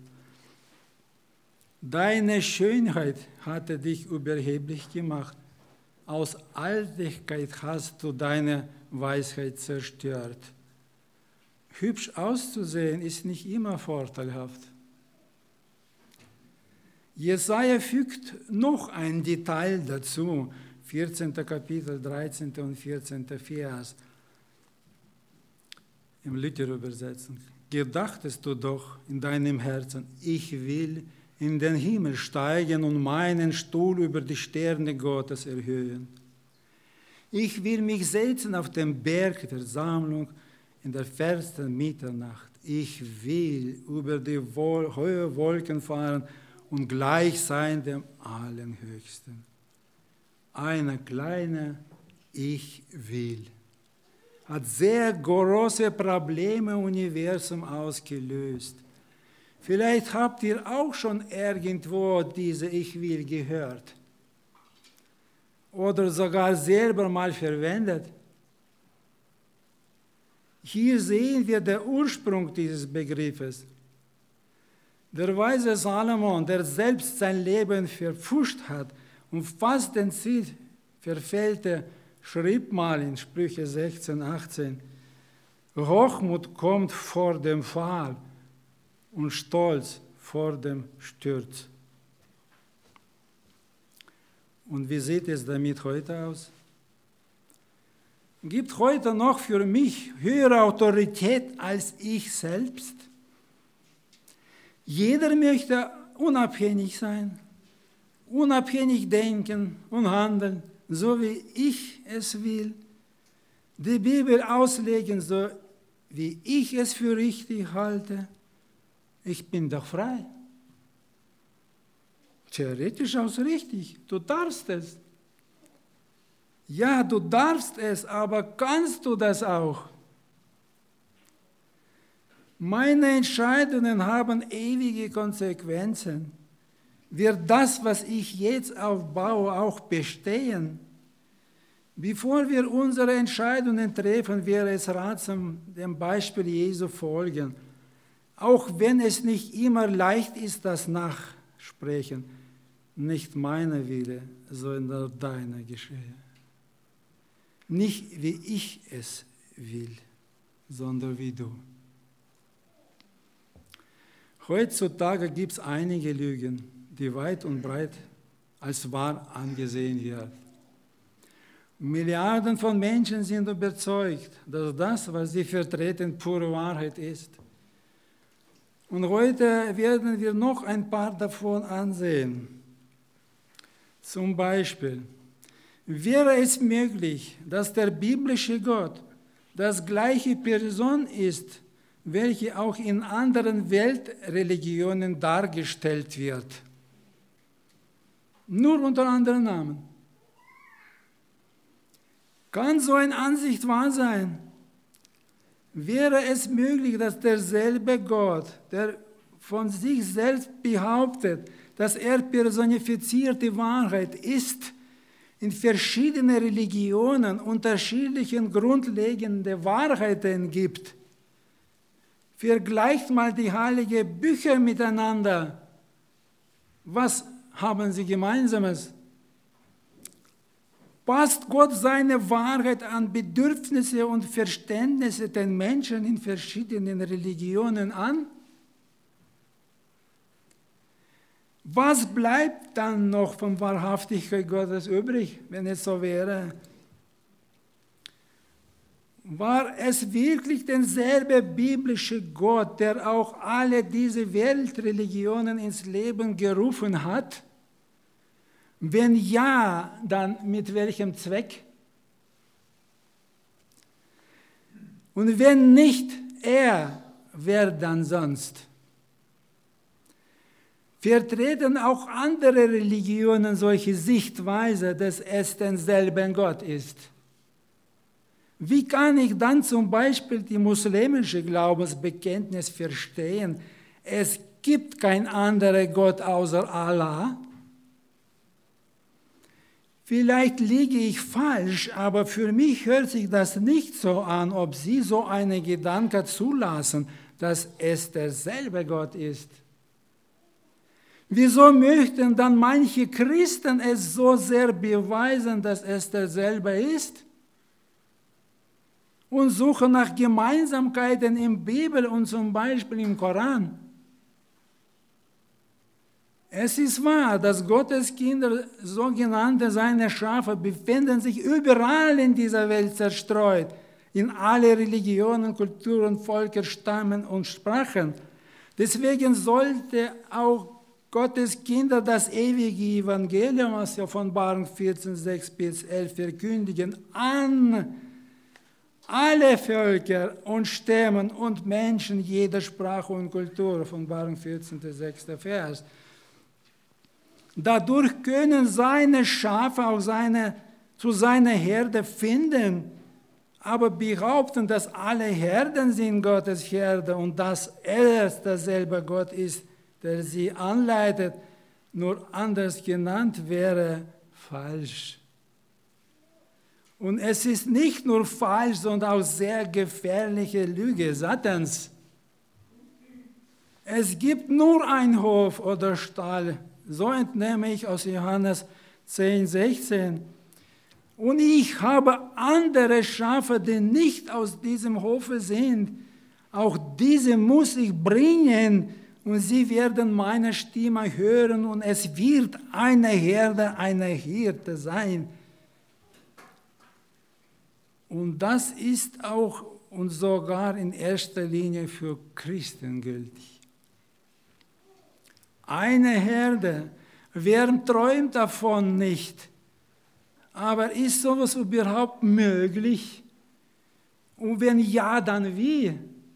Speaker 3: Deine Schönheit hatte dich überheblich gemacht. Aus Altigkeit hast du deine Weisheit zerstört. Hübsch auszusehen ist nicht immer vorteilhaft. Jesaja fügt noch ein Detail dazu, vierzehnten Kapitel, dreizehnten und vierzehnten Vers, im Luther-Übersetzung. Gedachtest du doch in deinem Herzen, ich will in den Himmel steigen und meinen Stuhl über die Sterne Gottes erhöhen. Ich will mich setzen auf dem Berg der Sammlung in der fernsten Mitternacht. Ich will über die hohen Wolken fahren und gleich sein dem Allerhöchsten. Eine kleine Ich will hat sehr große Probleme im Universum ausgelöst. Vielleicht habt ihr auch schon irgendwo diese Ich will gehört oder sogar selber mal verwendet. Hier sehen wir den Ursprung dieses Begriffes. Der weise Salomon, der selbst sein Leben verpfuscht hat und fast den Ziel verfehlte, schrieb mal in Sprüche sechzehn, achtzehn, Hochmut kommt vor dem Fall und Stolz vor dem Sturz. Und wie sieht es damit heute aus? gibt heute noch für mich höhere Autorität als ich selbst? Jeder möchte unabhängig sein, unabhängig denken und handeln, so wie ich es will, die Bibel auslegen, so wie ich es für richtig halte. Ich bin doch frei. Theoretisch auch richtig, du darfst es. Ja, du darfst es, aber kannst du das auch? Meine Entscheidungen haben ewige Konsequenzen. Wird das, was ich jetzt aufbaue, auch bestehen? Bevor wir unsere Entscheidungen treffen, wäre es ratsam, dem Beispiel Jesu folgen. Auch wenn es nicht immer leicht ist, das Nachsprechen. Nicht meine Wille, sondern deine geschehe. Nicht wie ich es will, sondern wie du. Heutzutage gibt es einige Lügen, die weit und breit als wahr angesehen werden. Milliarden von Menschen sind überzeugt, dass das, was sie vertreten, pure Wahrheit ist. Und heute werden wir noch ein paar davon ansehen. Zum Beispiel, wäre es möglich, dass der biblische Gott das gleiche Person ist, welche auch in anderen Weltreligionen dargestellt wird? Nur unter anderen Namen. Kann so eine Ansicht wahr sein? Wäre es möglich, dass derselbe Gott, der von sich selbst behauptet, dass er personifizierte Wahrheit ist, in verschiedenen Religionen unterschiedlichen grundlegende Wahrheiten gibt? Vergleicht mal die heiligen Bücher miteinander. Was haben sie Gemeinsames? Passt Gott seine Wahrheit an Bedürfnisse und Verständnisse der Menschen in verschiedenen Religionen an? Was bleibt dann noch von Wahrhaftigkeit Gottes übrig, wenn es so wäre? War es wirklich derselbe biblische Gott, der auch alle diese Weltreligionen ins Leben gerufen hat? Wenn ja, dann mit welchem Zweck? Und wenn nicht er, wer dann sonst? Vertreten auch andere Religionen solche Sichtweise, dass es denselben Gott ist? Wie kann ich dann zum Beispiel die muslimische Glaubensbekenntnis verstehen? Es gibt keinen anderen Gott außer Allah. Vielleicht liege ich falsch, aber für mich hört sich das nicht so an, ob Sie so einen Gedanken zulassen, dass es derselbe Gott ist. Wieso möchten dann manche Christen es so sehr beweisen, dass es derselbe ist? Und suchen nach Gemeinsamkeiten in der Bibel und zum Beispiel im Koran. Es ist wahr, dass Gottes Kinder, sogenannte seine Schafe, befinden sich überall in dieser Welt zerstreut, in alle Religionen, Kulturen, Völker, Stammen und Sprachen. Deswegen sollte auch Gottes Kinder das ewige Evangelium aus der Offenbarung vierzehn, sechs bis elf verkündigen an alle Völker und Stämmen und Menschen jeder Sprache und Kultur. Offenbarung vierzehn, sechs Vers. Dadurch können seine Schafe auch seine, zu seiner Herde finden, aber behaupten, dass alle Herden sind Gottes Herde und dass er derselbe Gott ist, der sie anleitet, nur anders genannt wäre falsch. Und es ist nicht nur falsch, sondern auch sehr gefährliche Lüge Satans. Es gibt nur einen Hof oder Stall, so entnehme ich aus Johannes zehn, sechzehn. Und ich habe andere Schafe, die nicht aus diesem Hofe sind. Auch diese muss ich bringen, und sie werden meine Stimme hören, und es wird eine Herde, eine Hirte sein. Und das ist auch und sogar in erster Linie für Christen gültig. Eine Herde, wer träumt davon nicht? Aber ist sowas überhaupt möglich? Und wenn ja, dann wie?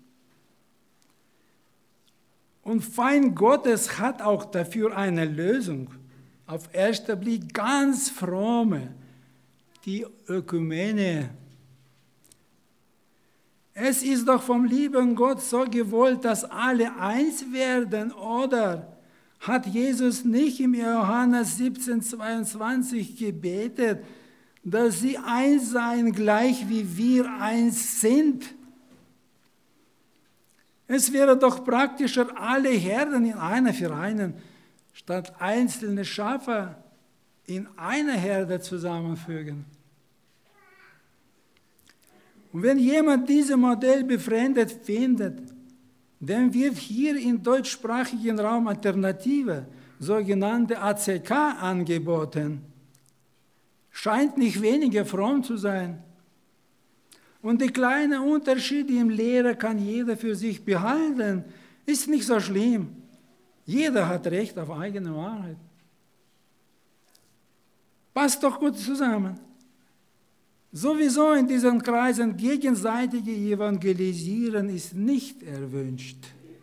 Speaker 3: Und Feind Gottes hat auch dafür eine Lösung. Auf ersten Blick ganz fromme, die Ökumene. Es ist doch vom lieben Gott so gewollt, dass alle eins werden, oder? Hat Jesus nicht im Johannes siebzehn, zweiundzwanzig gebetet, dass sie eins seien, gleich wie wir eins sind? Es wäre doch praktischer, alle Herden in einer vereinen, statt einzelne Schafe in einer Herde zusammenfügen. Und wenn jemand dieses Modell befremdet findet, dann wird hier im deutschsprachigen Raum Alternative, sogenannte A C K, angeboten. Scheint nicht weniger fromm zu sein. Und die kleinen Unterschiede im Lehre kann jeder für sich behalten. Ist nicht so schlimm. Jeder hat Recht auf eigene Wahrheit. Passt doch gut zusammen. Sowieso in diesen Kreisen gegenseitige Evangelisieren ist nicht erwünscht.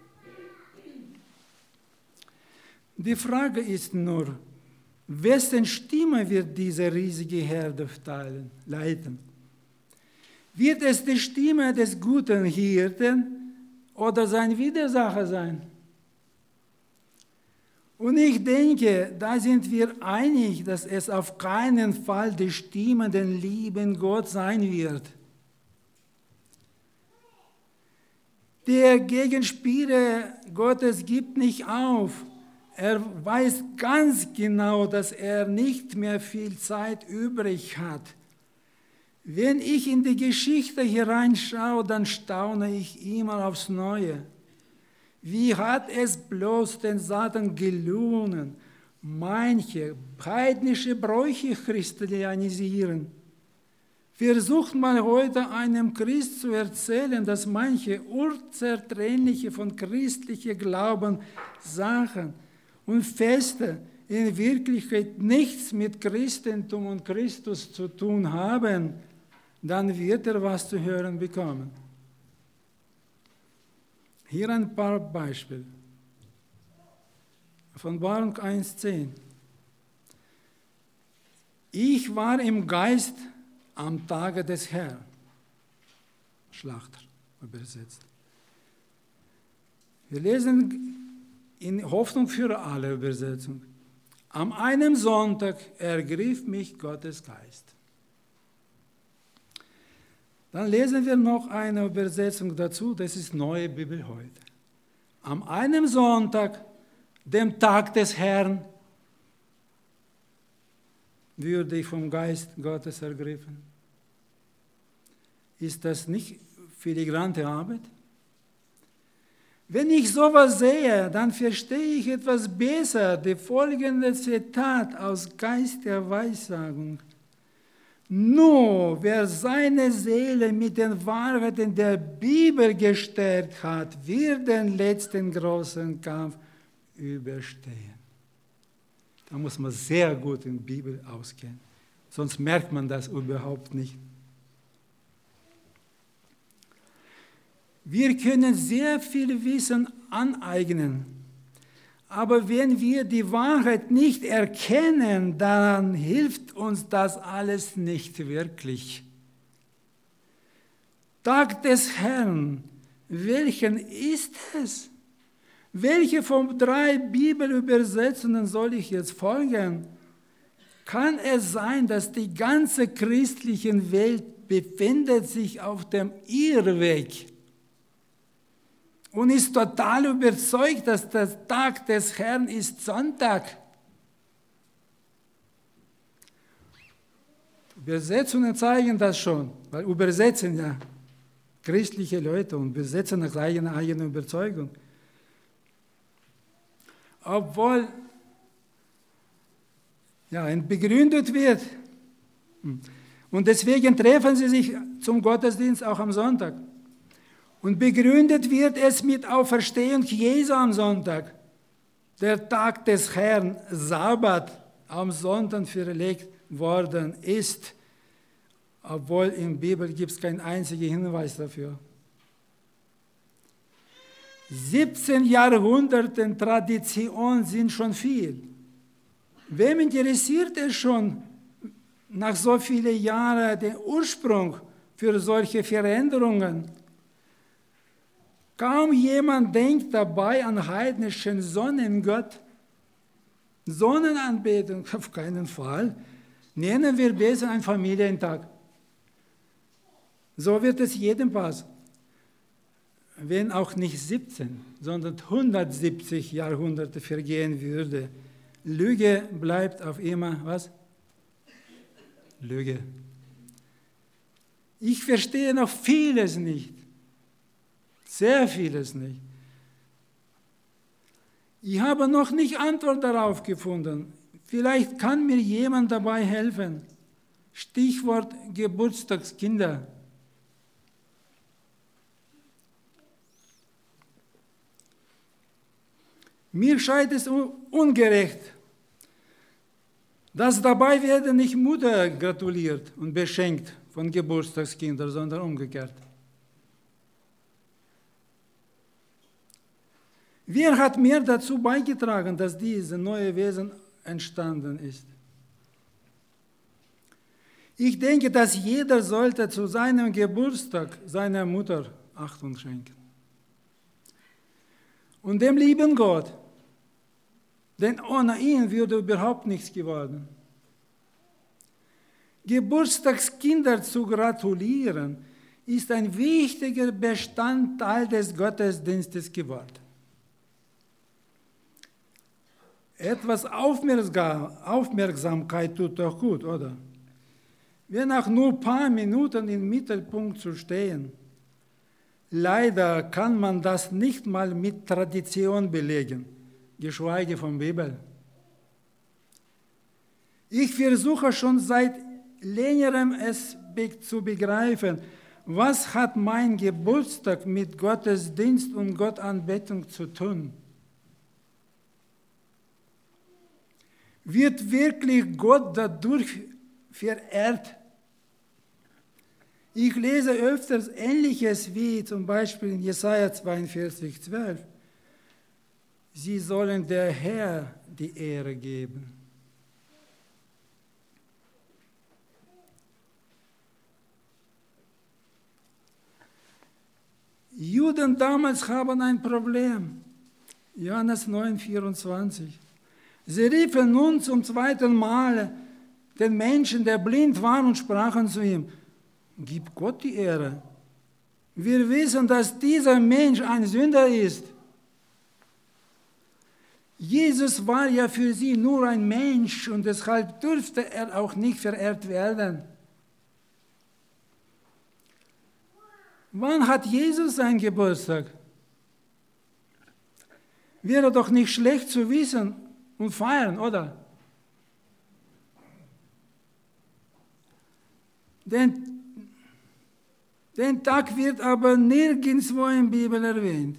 Speaker 3: Die Frage ist nur, wessen Stimme wird diese riesige Herde teilen, leiten? Wird es die Stimme des guten Hirten oder sein Widersacher sein? Und ich denke, da sind wir einig, dass es auf keinen Fall die Stimme den lieben Gott sein wird. Der Gegenspieler Gottes gibt nicht auf. Er weiß ganz genau, dass er nicht mehr viel Zeit übrig hat. Wenn ich in die Geschichte hineinschaue, dann staune ich immer aufs Neue. Wie hat es bloß den Satan gelungen, manche heidnische Bräuche christianisieren? Versucht mal heute einem Christ zu erzählen, dass manche unzertrennliche von christlichem Glauben Sachen und Feste in Wirklichkeit nichts mit Christentum und Christus zu tun haben, dann wird er was zu hören bekommen. Hier ein paar Beispiele. Offenbarung eins zehn. Ich war im Geist am Tage des Herrn. Schlachter übersetzt. Wir lesen in Hoffnung für alle Übersetzung. Am einem Sonntag ergriff mich Gottes Geist. Dann lesen wir noch eine Übersetzung dazu, das ist Neue Bibel heute. Am einem Sonntag, dem Tag des Herrn, würde ich vom Geist Gottes ergriffen. Ist das nicht filigrante Arbeit? Wenn ich sowas sehe, dann verstehe ich etwas besser. Die folgende Zitat aus Geist der Weissagung. Nur wer seine Seele mit den Wahrheiten der Bibel gestärkt hat, wird den letzten großen Kampf überstehen. Da muss man sehr gut in der Bibel auskennen, sonst merkt man das überhaupt nicht. Wir können sehr viel Wissen aneignen, aber wenn wir die Wahrheit nicht erkennen, dann hilft uns das alles nicht wirklich. Tag des Herrn, welchen ist es? Welche von drei Bibelübersetzungen soll ich jetzt folgen? Kann es sein, dass die ganze christliche Welt befindet sich auf dem Irrweg und ist total überzeugt, dass der Tag des Herrn ist Sonntag? Übersetzungen zeigen das schon, weil übersetzen ja christliche Leute und übersetzen nach eigener eigener Überzeugung. Obwohl ja, begründet wird. Und deswegen treffen sie sich zum Gottesdienst auch am Sonntag. Und begründet wird es mit Auferstehung Jesu am Sonntag. Der Tag des Herrn, Sabbat, am Sonntag verlegt worden ist. Obwohl in der Bibel gibt es keinen einzigen Hinweis dafür. siebzehn Jahrhunderte Tradition sind schon viel. Wem interessiert es schon nach so vielen Jahren den Ursprung für solche Veränderungen? Kaum jemand denkt dabei an heidnischen Sonnengott. Sonnenanbetung, auf keinen Fall. Nennen wir besser einen Familientag. So wird es jedem passen. Wenn auch nicht siebzehn, sondern hundertsiebzig Jahrhunderte vergehen würde. Lüge bleibt auf immer, was? Lüge. Ich verstehe noch vieles nicht. Sehr vieles nicht. Ich habe noch nicht Antwort darauf gefunden. Vielleicht kann mir jemand dabei helfen. Stichwort Geburtstagskinder. Mir scheint es ungerecht, dass dabei werden nicht Mutter gratuliert und beschenkt von Geburtstagskindern, sondern umgekehrt. Wer hat mehr dazu beigetragen, dass dieses neue Wesen entstanden ist? Ich denke, dass jeder sollte zu seinem Geburtstag seiner Mutter Achtung schenken. Und dem lieben Gott. Denn ohne ihn würde überhaupt nichts geworden. Geburtstagskinder zu gratulieren, ist ein wichtiger Bestandteil des Gottesdienstes geworden. Etwas Aufmerksamkeit tut doch gut, oder? Wenn auch nur ein paar Minuten im Mittelpunkt zu stehen. Leider kann man das nicht mal mit Tradition belegen, geschweige von Bibel. Ich versuche schon seit längerem es zu begreifen, was hat mein Geburtstag mit Gottesdienst und Gottanbetung zu tun? Wird wirklich Gott dadurch verehrt? Ich lese öfters Ähnliches wie zum Beispiel in Jesaja zweiundvierzig, zwölf. Sie sollen der Herr die Ehre geben. Juden damals haben ein Problem. Johannes neun, vierundzwanzig. Sie riefen nun zum zweiten Mal den Menschen, der blind war, und sprachen zu ihm: Gib Gott die Ehre. Wir wissen, dass dieser Mensch ein Sünder ist. Jesus war ja für sie nur ein Mensch und deshalb durfte er auch nicht verehrt werden. Wann hat Jesus seinen Geburtstag? Wäre doch nicht schlecht zu wissen und feiern, oder? Den, den Tag wird aber nirgendwo in der Bibel erwähnt.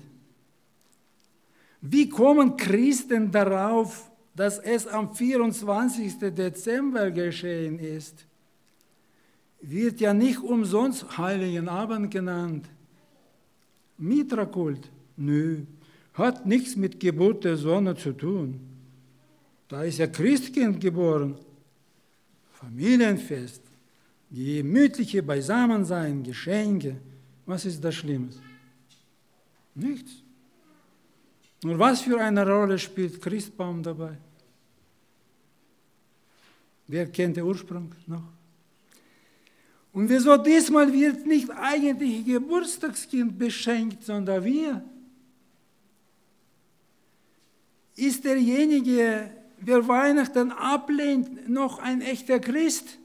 Speaker 3: Wie kommen Christen darauf, dass es am vierundzwanzigsten Dezember geschehen ist? Wird ja nicht umsonst Heiligen Abend genannt. Mitra-Kult? Nö, hat nichts mit Geburt der Sonne zu tun. Da ist ja Christkind geboren. Familienfest, gemütliche Beisammensein, Geschenke. Was ist das Schlimmes? Nichts. Nur was für eine Rolle spielt Christbaum dabei? Wer kennt den Ursprung noch? Und wieso diesmal wird nicht eigentlich Geburtstagskind beschenkt, sondern wir? Ist derjenige, wer Weihnachten ablehnt, noch ein echter Christ?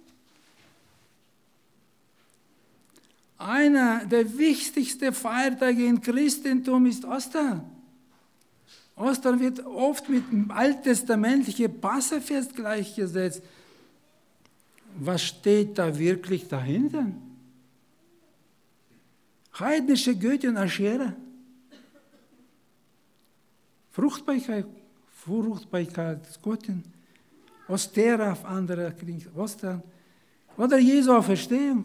Speaker 3: Einer der wichtigsten Feiertage im Christentum ist Ostern. Ostern wird oft mit dem alttestamentlichen Passafest gleichgesetzt, was steht da wirklich dahinter? Heidnische Göttin Aschera. Fruchtbarkeit, Fruchtbarkeit des Göttin. Ostera auf andere klingt Ostern. Oder Jesu Auferstehung.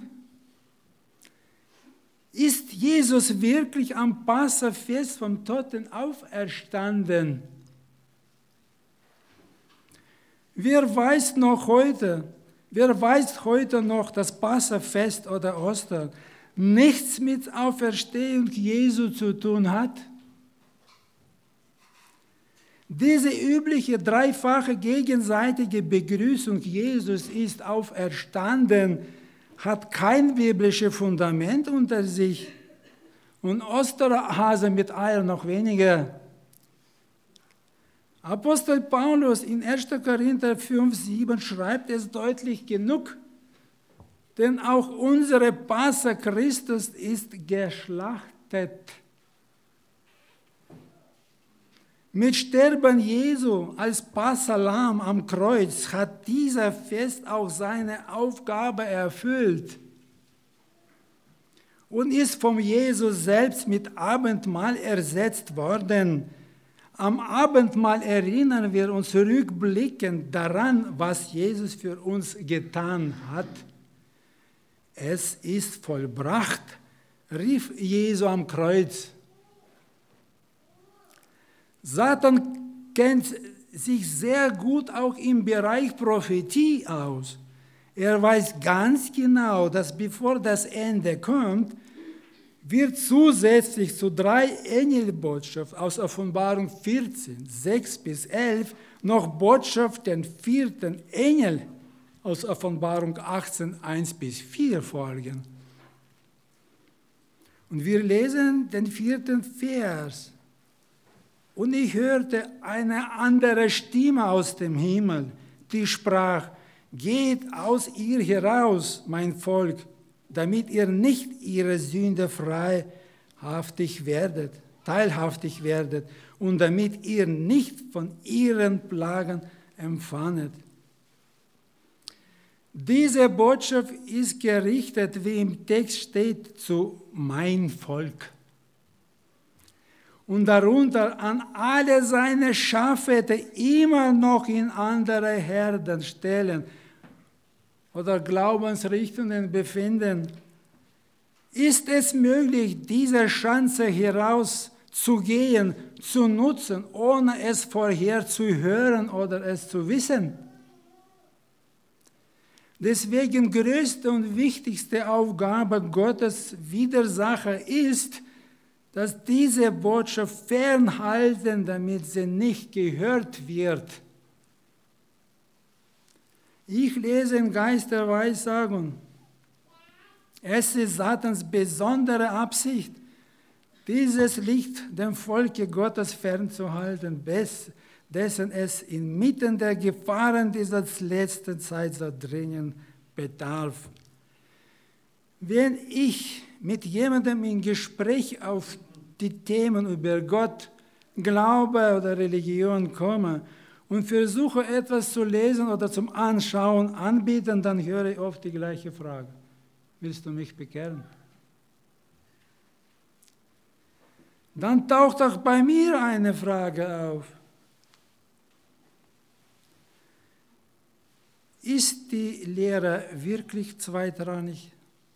Speaker 3: Ist Jesus wirklich am Passafest vom Toten auferstanden? Wer weiß noch heute, wer weiß heute noch, dass Passafest oder Ostern nichts mit Auferstehung Jesu zu tun hat? Diese übliche dreifache gegenseitige Begrüßung, Jesus ist auferstanden, hat kein biblisches Fundament unter sich. Und Osterhase mit Eier noch weniger. Apostel Paulus in erster Korinther fünf, sieben schreibt es deutlich genug, denn auch unsere Passa Christus ist geschlachtet. Mit Sterben Jesu als Passalam am Kreuz hat dieser Fest auch seine Aufgabe erfüllt und ist vom Jesus selbst mit Abendmahl ersetzt worden. Am Abendmahl erinnern wir uns rückblickend daran, was Jesus für uns getan hat. Es ist vollbracht, rief Jesu am Kreuz. Satan kennt sich sehr gut auch im Bereich Prophetie aus. Er weiß ganz genau, dass bevor das Ende kommt, wird zusätzlich zu drei Engelbotschaften aus Offenbarung vierzehn, sechs bis elf noch Botschaft den vierten Engel aus Offenbarung achtzehn, eins bis vier folgen. Und wir lesen den vierten Vers. Und ich hörte eine andere Stimme aus dem Himmel, die sprach, geht aus ihr heraus, mein Volk, damit ihr nicht ihre Sünde freihaftig werdet, teilhaftig werdet und damit ihr nicht von ihren Plagen empfanget. Diese Botschaft ist gerichtet, wie im Text steht, zu mein Volk. Und darunter an alle seine Schafe, die immer noch in andere Herden stellen oder Glaubensrichtungen befinden. Ist es möglich, diese Chance herauszugehen, zu nutzen, ohne es vorher zu hören oder es zu wissen? Deswegen größte und wichtigste Aufgabe Gottes Widersacher ist, dass diese Botschaft fernhalten, damit sie nicht gehört wird. Ich lese in Geist der Weissagung. Es ist Satans besondere Absicht, dieses Licht dem Volke Gottes fernzuhalten, dessen es inmitten der Gefahren dieser letzten Zeit so dringend bedarf. Wenn ich mit jemandem in Gespräch auf die Themen über Gott, Glaube oder Religion komme und versuche etwas zu lesen oder zum Anschauen anbieten, dann höre ich oft die gleiche Frage. Willst du mich bekehren? Dann taucht auch bei mir eine Frage auf. Ist die Lehre wirklich zweitrangig?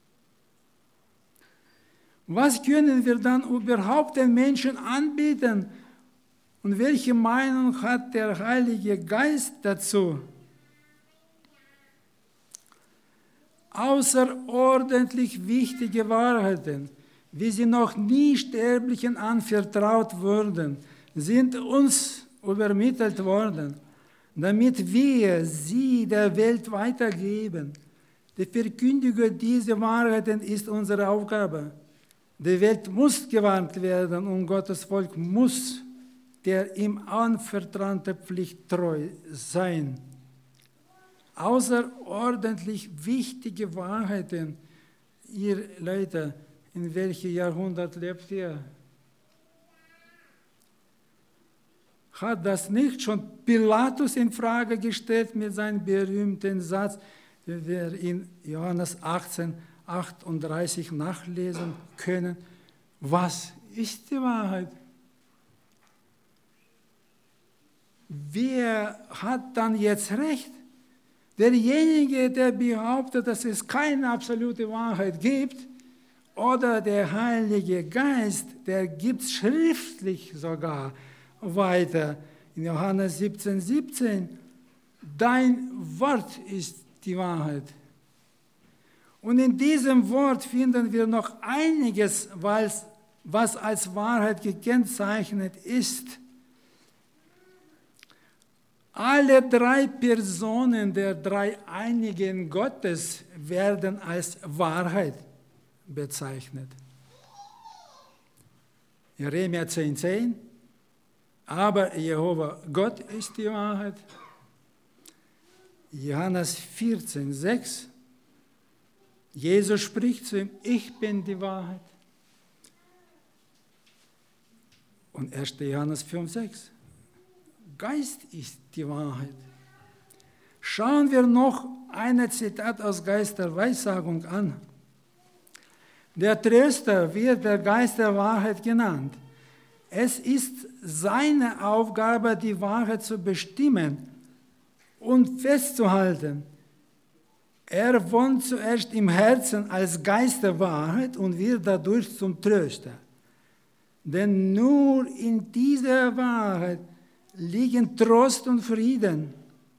Speaker 3: Was können wir dann überhaupt den Menschen anbieten? Und welche Meinung hat der Heilige Geist dazu? Außerordentlich wichtige Wahrheiten, wie sie noch nie Sterblichen anvertraut wurden, sind uns übermittelt worden, damit wir sie der Welt weitergeben. Die Verkündigung dieser Wahrheiten ist unsere Aufgabe. Die Welt muss gewarnt werden und Gottes Volk muss der ihm anvertraute Pflicht treu sein. Außerordentlich wichtige Wahrheiten, ihr Leute, in welchem Jahrhundert lebt ihr? Hat das nicht schon Pilatus in Frage gestellt mit seinem berühmten Satz, wie wir in Johannes achtzehn, achtunddreißig nachlesen können. Was ist die Wahrheit? Wer hat dann jetzt recht? Derjenige, der behauptet, dass es keine absolute Wahrheit gibt, oder der Heilige Geist, der gibt es schriftlich sogar weiter. In Johannes siebzehn, siebzehn, dein Wort ist die Wahrheit. Und in diesem Wort finden wir noch einiges, was als Wahrheit gekennzeichnet ist. Alle drei Personen der Dreieinigen Gottes werden als Wahrheit bezeichnet. Jeremia zehn, zehn, aber Jehova Gott ist die Wahrheit. Johannes vierzehn, sechs, Jesus spricht zu ihm, ich bin die Wahrheit. Und erster Johannes fünf, sechs, Geist ist die Wahrheit. Schauen wir noch ein Zitat aus Geist der Weissagung an. Der Tröster wird der Geist der Wahrheit genannt. Es ist seine Aufgabe, die Wahrheit zu bestimmen und festzuhalten. Er wohnt zuerst im Herzen als Geist der Wahrheit und wird dadurch zum Tröster. Denn nur in dieser Wahrheit liegen Trost und Frieden.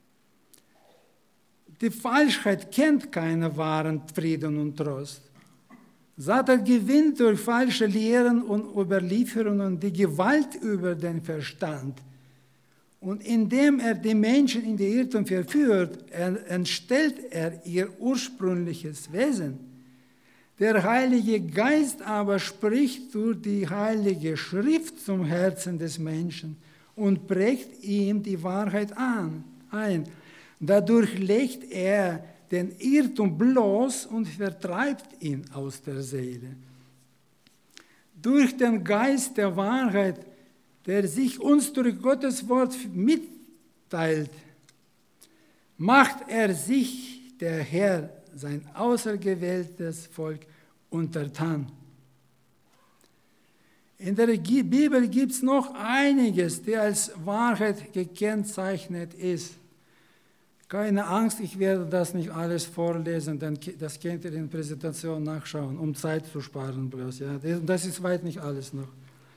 Speaker 3: Die Falschheit kennt keinen wahren Frieden und Trost. Satan gewinnt durch falsche Lehren und Überlieferungen die Gewalt über den Verstand. Und indem er die Menschen in die Irrtum verführt, entstellt er ihr ursprüngliches Wesen. Der Heilige Geist aber spricht durch die Heilige Schrift zum Herzen des Menschen und prägt ihm die Wahrheit an, ein. Dadurch legt er den Irrtum bloß und vertreibt ihn aus der Seele. Durch den Geist der Wahrheit, der sich uns durch Gottes Wort mitteilt, macht er sich, der Herr, sein auserwähltes Volk, untertan. In der Bibel gibt es noch einiges, das als Wahrheit gekennzeichnet ist. Keine Angst, ich werde das nicht alles vorlesen, denn das könnt ihr in der Präsentation nachschauen, um Zeit zu sparen bloß. Ja. Das ist weit nicht alles noch.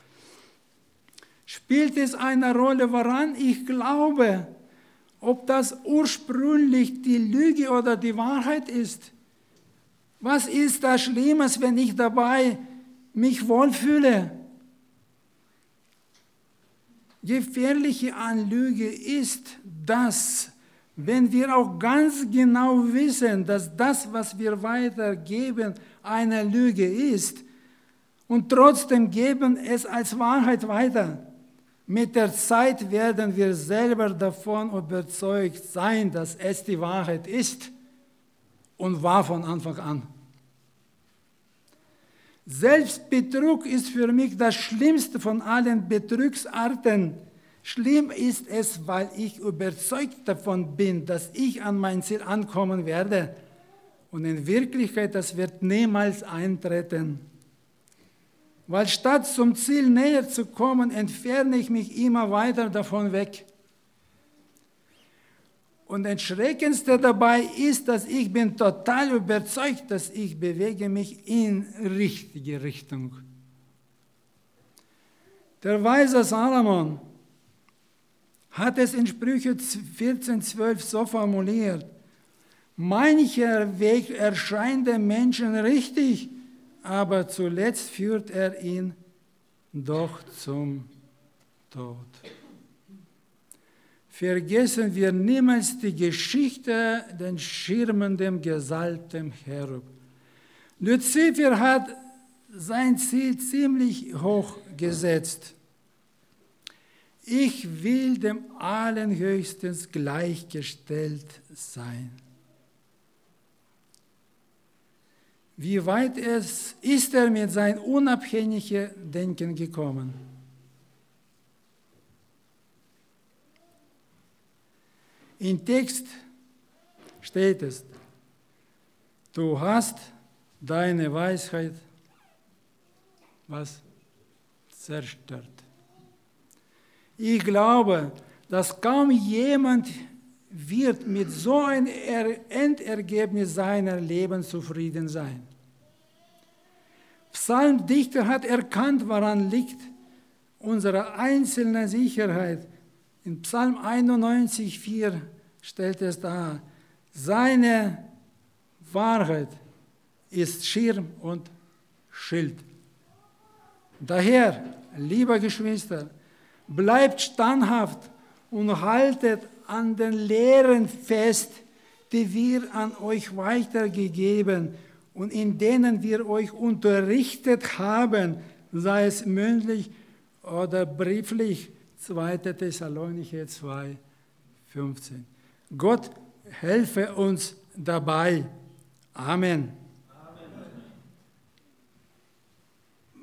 Speaker 3: Spielt es eine Rolle, woran ich glaube, ob das ursprünglich die Lüge oder die Wahrheit ist? Was ist da Schlimmes, wenn ich dabei mich wohlfühle? Gefährliche an Lüge ist das, wenn wir auch ganz genau wissen, dass das, was wir weitergeben, eine Lüge ist und trotzdem geben es als Wahrheit weiter. Mit der Zeit werden wir selber davon überzeugt sein, dass es die Wahrheit ist und war von Anfang an. Selbstbetrug ist für mich das Schlimmste von allen Betrugsarten. Schlimm ist es, weil ich überzeugt davon bin, dass ich an mein Ziel ankommen werde. Und in Wirklichkeit, das wird niemals eintreten. Weil statt zum Ziel näher zu kommen, entferne ich mich immer weiter davon weg. Und das Erschreckendste dabei ist, dass ich bin total überzeugt, dass ich bewege mich in richtige Richtung. Der weise Salomon hat es in Sprüche vierzehn, zwölf so formuliert: Mancher Weg erscheint dem Menschen richtig, aber zuletzt führt er ihn doch zum Tod. Vergessen wir niemals die Geschichte den schirmenden Gesalbten Cherub. Luzifer hat sein Ziel ziemlich hoch gesetzt. Ich will dem Allerhöchsten gleichgestellt sein. Wie weit es ist er mit seinem unabhängigen Denken gekommen? Im Text steht es: du hast deine Weisheit was zerstört. Ich glaube, dass kaum jemand wird mit so einem Endergebnis seiner Leben zufrieden sein. Psalmdichter hat erkannt, woran liegt unsere einzelne Sicherheit. In Psalm einundneunzig, vier stellt es dar. Seine Wahrheit ist Schirm und Schild. Daher, liebe Geschwister, bleibt standhaft und haltet an den Lehren fest, die wir an euch weitergegeben und in denen wir euch unterrichtet haben, sei es mündlich oder brieflich. zweiter Thessalonicher zwei, fünfzehn. Gott helfe uns dabei. Amen.